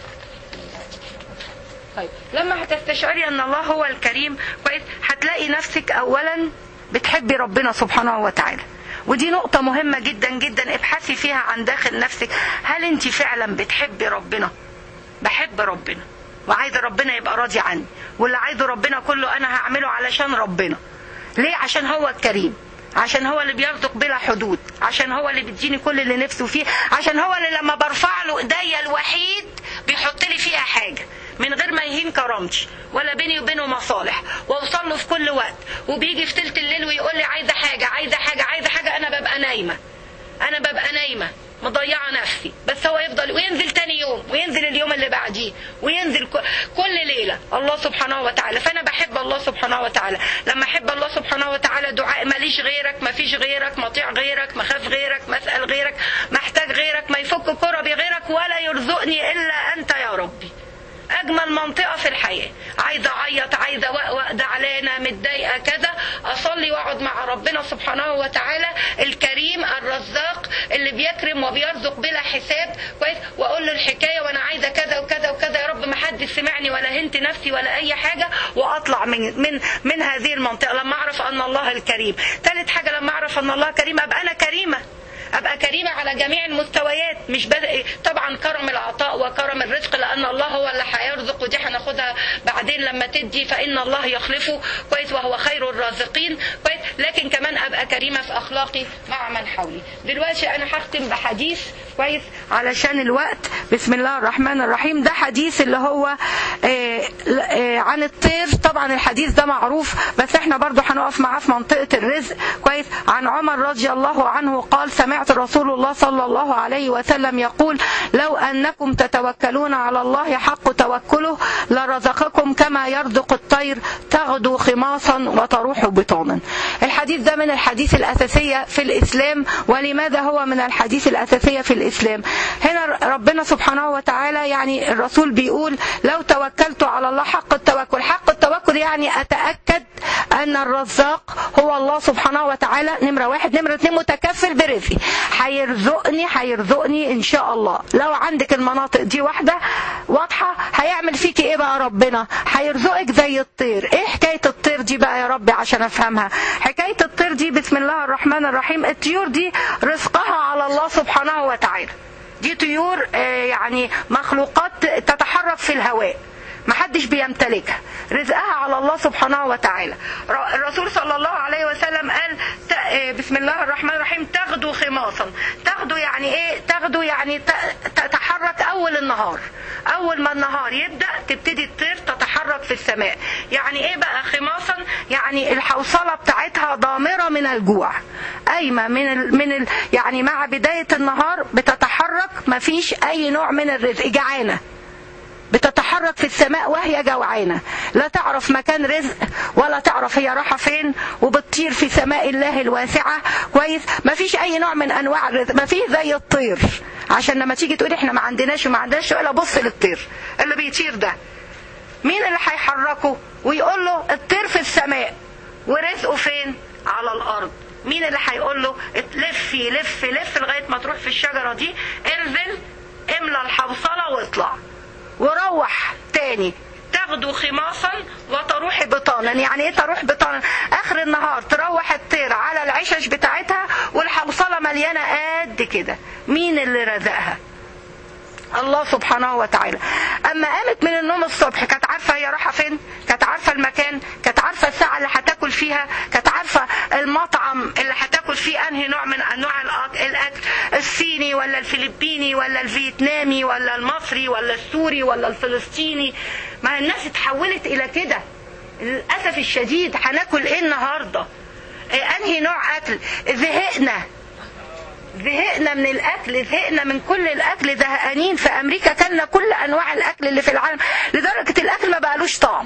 طيب لما هتستشعري ان الله هو الكريم كويس، هتلاقي نفسك اولا بتحبي ربنا سبحانه وتعالى، ودي نقطة مهمة جدا جدا، ابحثي فيها عن داخل نفسك. هل انت فعلا بتحبي ربنا؟ بحب ربنا وعايزة ربنا يبقى راضي عني، واللي عايزه ربنا كله انا هعمله علشان ربنا. ليه؟ عشان هو الكريم، عشان هو اللي بيرزق بلا حدود، عشان هو اللي بيديني كل اللي نفسه فيه، عشان هو اللي لما برفع له ايديا الوحيد بيحط لي فيها حاجة من غير ما يهين كرامتي ولا بيني وبينه مصالح، واوصل له في كل وقت. وبيجي في تلت الليل ويقول لي عايزة حاجة عايزة حاجة عايزة حاجة، انا ببقى نايمة مضيعة نفسي، بس هو يفضل وينزل تاني يوم وينزل اليوم اللي بعديه وينزل كل ليلة الله سبحانه وتعالى. فأنا بحب الله سبحانه وتعالى. لما أحب الله سبحانه وتعالى دعاء ماليش غيرك، ما فيش غيرك، مطيع غيرك، مخاف غيرك، مسأل غيرك، محتاج غيرك، ما يفك كربي غيرك، ولا يرزقني إلا أنت يا ربي. أجمل منطقة في الحياة. عايزة أعيط، عايزة وأوأ، زعلانة، متضايقة، كذا، أصلي وأقعد مع ربنا سبحانه وتعالى الكريم الرزاق اللي بيكرم وبيرزق بلا حساب، كويس، وأقول له الحكاية وأنا عايزة كذا وكذا وكذا، يا رب ما حد سمعني ولا هنت نفسي ولا أي حاجة، وأطلع من هذه المنطقة لما أعرف أن الله الكريم. ثالث حاجة، لما أعرف أن الله كريم أبقى أنا كريمة، أبقى كريمة على جميع المستويات. مش طبعا كرم العطاء وكرم الرزق، لأن الله هو اللي هيرزق، ودي هناخدها بعدين لما تدي، فإن الله يخلفه، كويس، وهو خير الرازقين، كويس. لكن كمان أبقى كريمة في أخلاقي مع من حولي. دلوقتي أنا هختم بحديث، كويس، علشان الوقت. بسم الله الرحمن الرحيم. ده حديث اللي هو عن الطير. طبعا الحديث ده معروف، بس احنا برضو هنقف معاه في منطقة الرزق، كويس. عن عمر رضي الله عنه قال: سمعت رسول الله صلى الله عليه وسلم يقول: لو أنكم تتوكلون على الله حق توكله لرزقكم كما يرزق الطير تغدو خماصا وتروح بطانا. الحديث ده من الحديث الأساسية في الإسلام. ولماذا هو من الحديث الأساسية في الإسلام؟ هنا ربنا سبحانه وتعالى، يعني الرسول بيقول: لو توكلت على الله حق التوكل. حق التوكل يعني أتأكد أن الرزاق هو الله سبحانه وتعالى، نمرة واحد. نمرة اتنين، متكفل برزقي، هيرزقني إن شاء الله. لو عندك المناطق دي واضحة، هيعمل فيك إيه بقى ربنا؟ هيرزقك زي الطير. إيه حكاية الطير دي بقى يا ربي عشان أفهمها؟ حكاية الطير دي بسم الله الرحمن الرحيم. الطيور دي رزقها على الله سبحانه وتعالى. دي طيور يعني مخلوقات تتحرك في الهواء، محدش بيمتلكها، رزقها على الله سبحانه وتعالى. الرسول صلى الله عليه وسلم قال بسم الله الرحمن الرحيم: تغدو خماصا. تغدو يعني ايه؟ تغدو يعني تتحرك اول النهار، اول ما النهار يبدأ تبتدي الطير تتحرك في السماء. يعني ايه بقى خماصا؟ يعني الحوصلة بتاعتها ضامرة من الجوع، قايمة يعني مع بداية النهار بتتحرك، مفيش اي نوع من الرزق، جعانة، بتتحرك في السماء وهي جوعانة، لا تعرف مكان رزق ولا تعرف هي راحة فين، وبتطير في سماء الله الواسعة، كويس. ما فيش أي نوع من أنواع الرزق، ما فيش زي الطير. عشان لما تيجي تقول إحنا ما عندناش ولا بص للطير اللي بيطير ده، مين اللي هيحركه ويقول له الطير في السماء ورزقه فين؟ على الأرض. مين اللي هيقول له لف لف لف لغاية ما تروح في الشجرة دي، انزل املى الحوصلة واطلع وروح تاني. تغدو خماصا وتروح بطانا. يعني ايه تروح بطانا؟ اخر النهار تروح الطير على العشش بتاعتها والحوصلة مليانة قد كده. مين اللي رزقها؟ الله سبحانه وتعالى. اما قامت من النوم الصبح كانت عارفة هي رايحة فين، كانت عارفة المكان، كانت عارفة الساعة اللي هتاكل فيها، كانت عارفة المطعم اللي هتاكل فيه انهي نوع من انواع الاكل، الصيني ولا الفلبيني ولا الفيتنامي ولا المصري ولا السوري ولا الفلسطيني. ما الناس اتحولت الى كده للاسف الشديد. هناكل ايه النهارده؟ انهي نوع اكل؟ زهقنا من الاكل، زهقنا من كل الاكل، زهقانين. في امريكا كلنا كل انواع الاكل اللي في العالم لدرجه الاكل ما بقالوش طعم.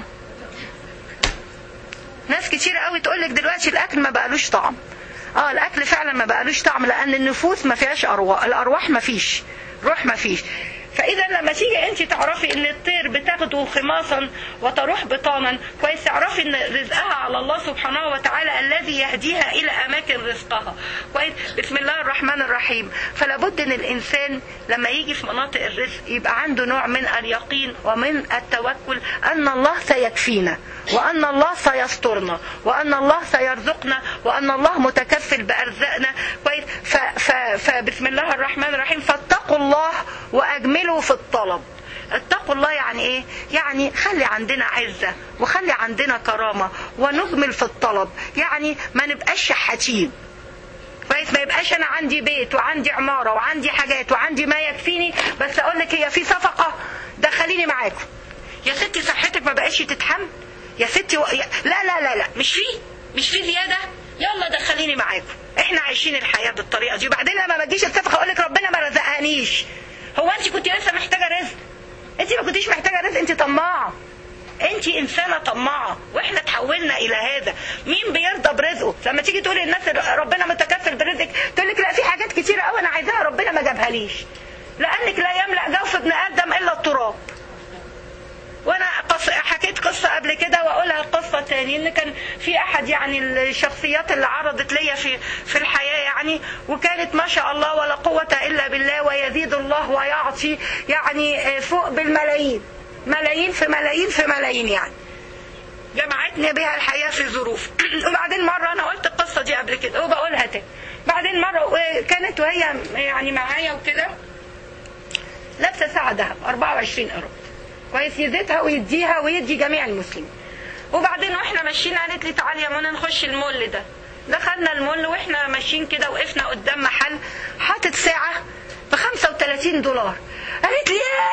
ناس كتير قوي تقولك دلوقتي الاكل ما بقالوش طعم. الاكل فعلا ما بقالوش طعم، لان النفوس ما فيهاش ارواح، الارواح ما فيش، روح ما فيش. فاذا لما تيجي انت تعرفي ان الطير بتاخده خماصا وتروح بطانا، كويس، تعرفي ان رزقها على الله سبحانه وتعالى الذي يهديها الى اماكن رزقها، كويس. بسم الله الرحمن الرحيم. فلا بد ان الانسان لما يجي في مناطق الرزق يبقى عنده نوع من اليقين ومن التوكل ان الله سيكفينا، وان الله سيسترنا، وان الله سيرزقنا، وان الله متكفل بارزاقنا، كويس. فبسم الله الرحمن الرحيم. فاتقوا الله واجملوا في الطلب. اتقوا الله يعني ايه؟ يعني خلي عندنا عزة وخلي عندنا كرامة ونجمل في الطلب، يعني ما نبقاش شحاتين، كويس. ما يبقاش انا عندي بيت وعندي عمارة وعندي حاجات وعندي ما يكفيني، بس اقول لك هي في صفقة دخليني معاكم يا ستي، صحتك ما بقاش تتحمل يا ستي لا لا لا لا، مش في زيادة، يلا دخليني معاكم. احنا عايشين الحياة بالطريقة دي، وبعدين لما ما تجيش الصفقة اقول لك ربنا ما رزقهانيش. هو انت كنت لسه محتاجة رزق؟ انت ما كنتيش محتاجة رزق، انت طماعة، انت انسانة طماعة، واحنا تحولنا الى هذا. مين بيرضى برزقه؟ لما تيجي تقولي الناس ربنا متكفل برزقك، تقول لك لا، في حاجات كتيرة قوي انا عايزاها ربنا ما جابهاليش، لانك لا يملأ جوف ابن ادم الا التراب. وانا حكيت قصة قبل كده واقولها قصة تاني، ان كان في احد يعني الشخصيات اللي عرضت ليا في الحياة يعني، وكانت ما شاء الله ولا قوة الا بالله، ويزيد الله ويعطي يعني فوق بالملايين، ملايين في ملايين في ملايين، يعني جمعتني بها الحياة في ظروف. وبعدين مرة انا قلت القصة دي قبل كده وبقولها تاني. بعدين مرة كانت وهي يعني معايا وكده لابسة ساعة ذهب 24 قرط، كويس، يزيدها ويديها ويدي جميع المسلمين. وبعدين واحنا ماشيين قالت لي تعالي يا منى نخش المول ده. دخلنا المول واحنا ماشيين كده وقفنا قدام محل حاطط ساعة ب$35. قالت لي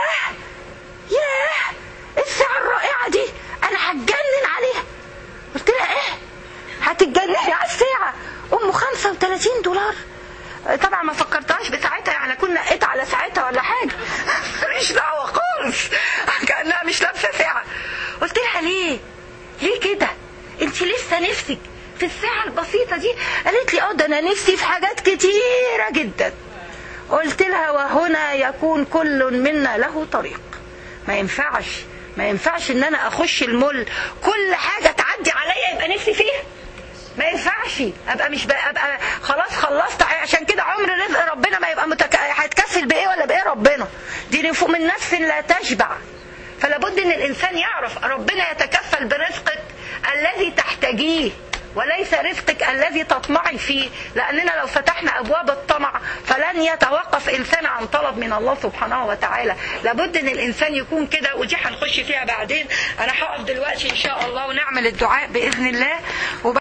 ياه الساعة الرائعة دي انا هتجنن عليها. قلت لها ايه هتتجنني على الساعة ام $35؟ طبعا ما فكرتهاش بساعتها، يعني اكون نقيت على ساعتها ولا حاجه، مش دعوه خالص، كانها مش لابسه ساعه. قلت لها ليه كده؟ انت لسه نفسك في الساعه البسيطه دي؟ قالت لي ده انا نفسي في حاجات كتيره جدا. قلت لها وهنا يكون كل منا له طريق. ما ينفعش ان انا اخش المول كل حاجه تعدي عليا يبقى نفسي فيها، ما ينفعش ابقى مش ابقى خلاص خلصت. عشان كده عمر رزق ربنا ما يبقى هيتكفل بايه ولا بايه ربنا، دي نفوق من نفس لا تشبع. فلا بد ان الانسان يعرف ربنا يتكفل برزقك الذي تحتاجيه وليس رزقك الذي تطمعي فيه، لاننا لو فتحنا ابواب الطمع فلن يتوقف انسان عن طلب من الله سبحانه وتعالى. لابد ان الانسان يكون كده، ودي هنخش فيها بعدين. انا هقف دلوقتي ان شاء الله ونعمل الدعاء باذن الله.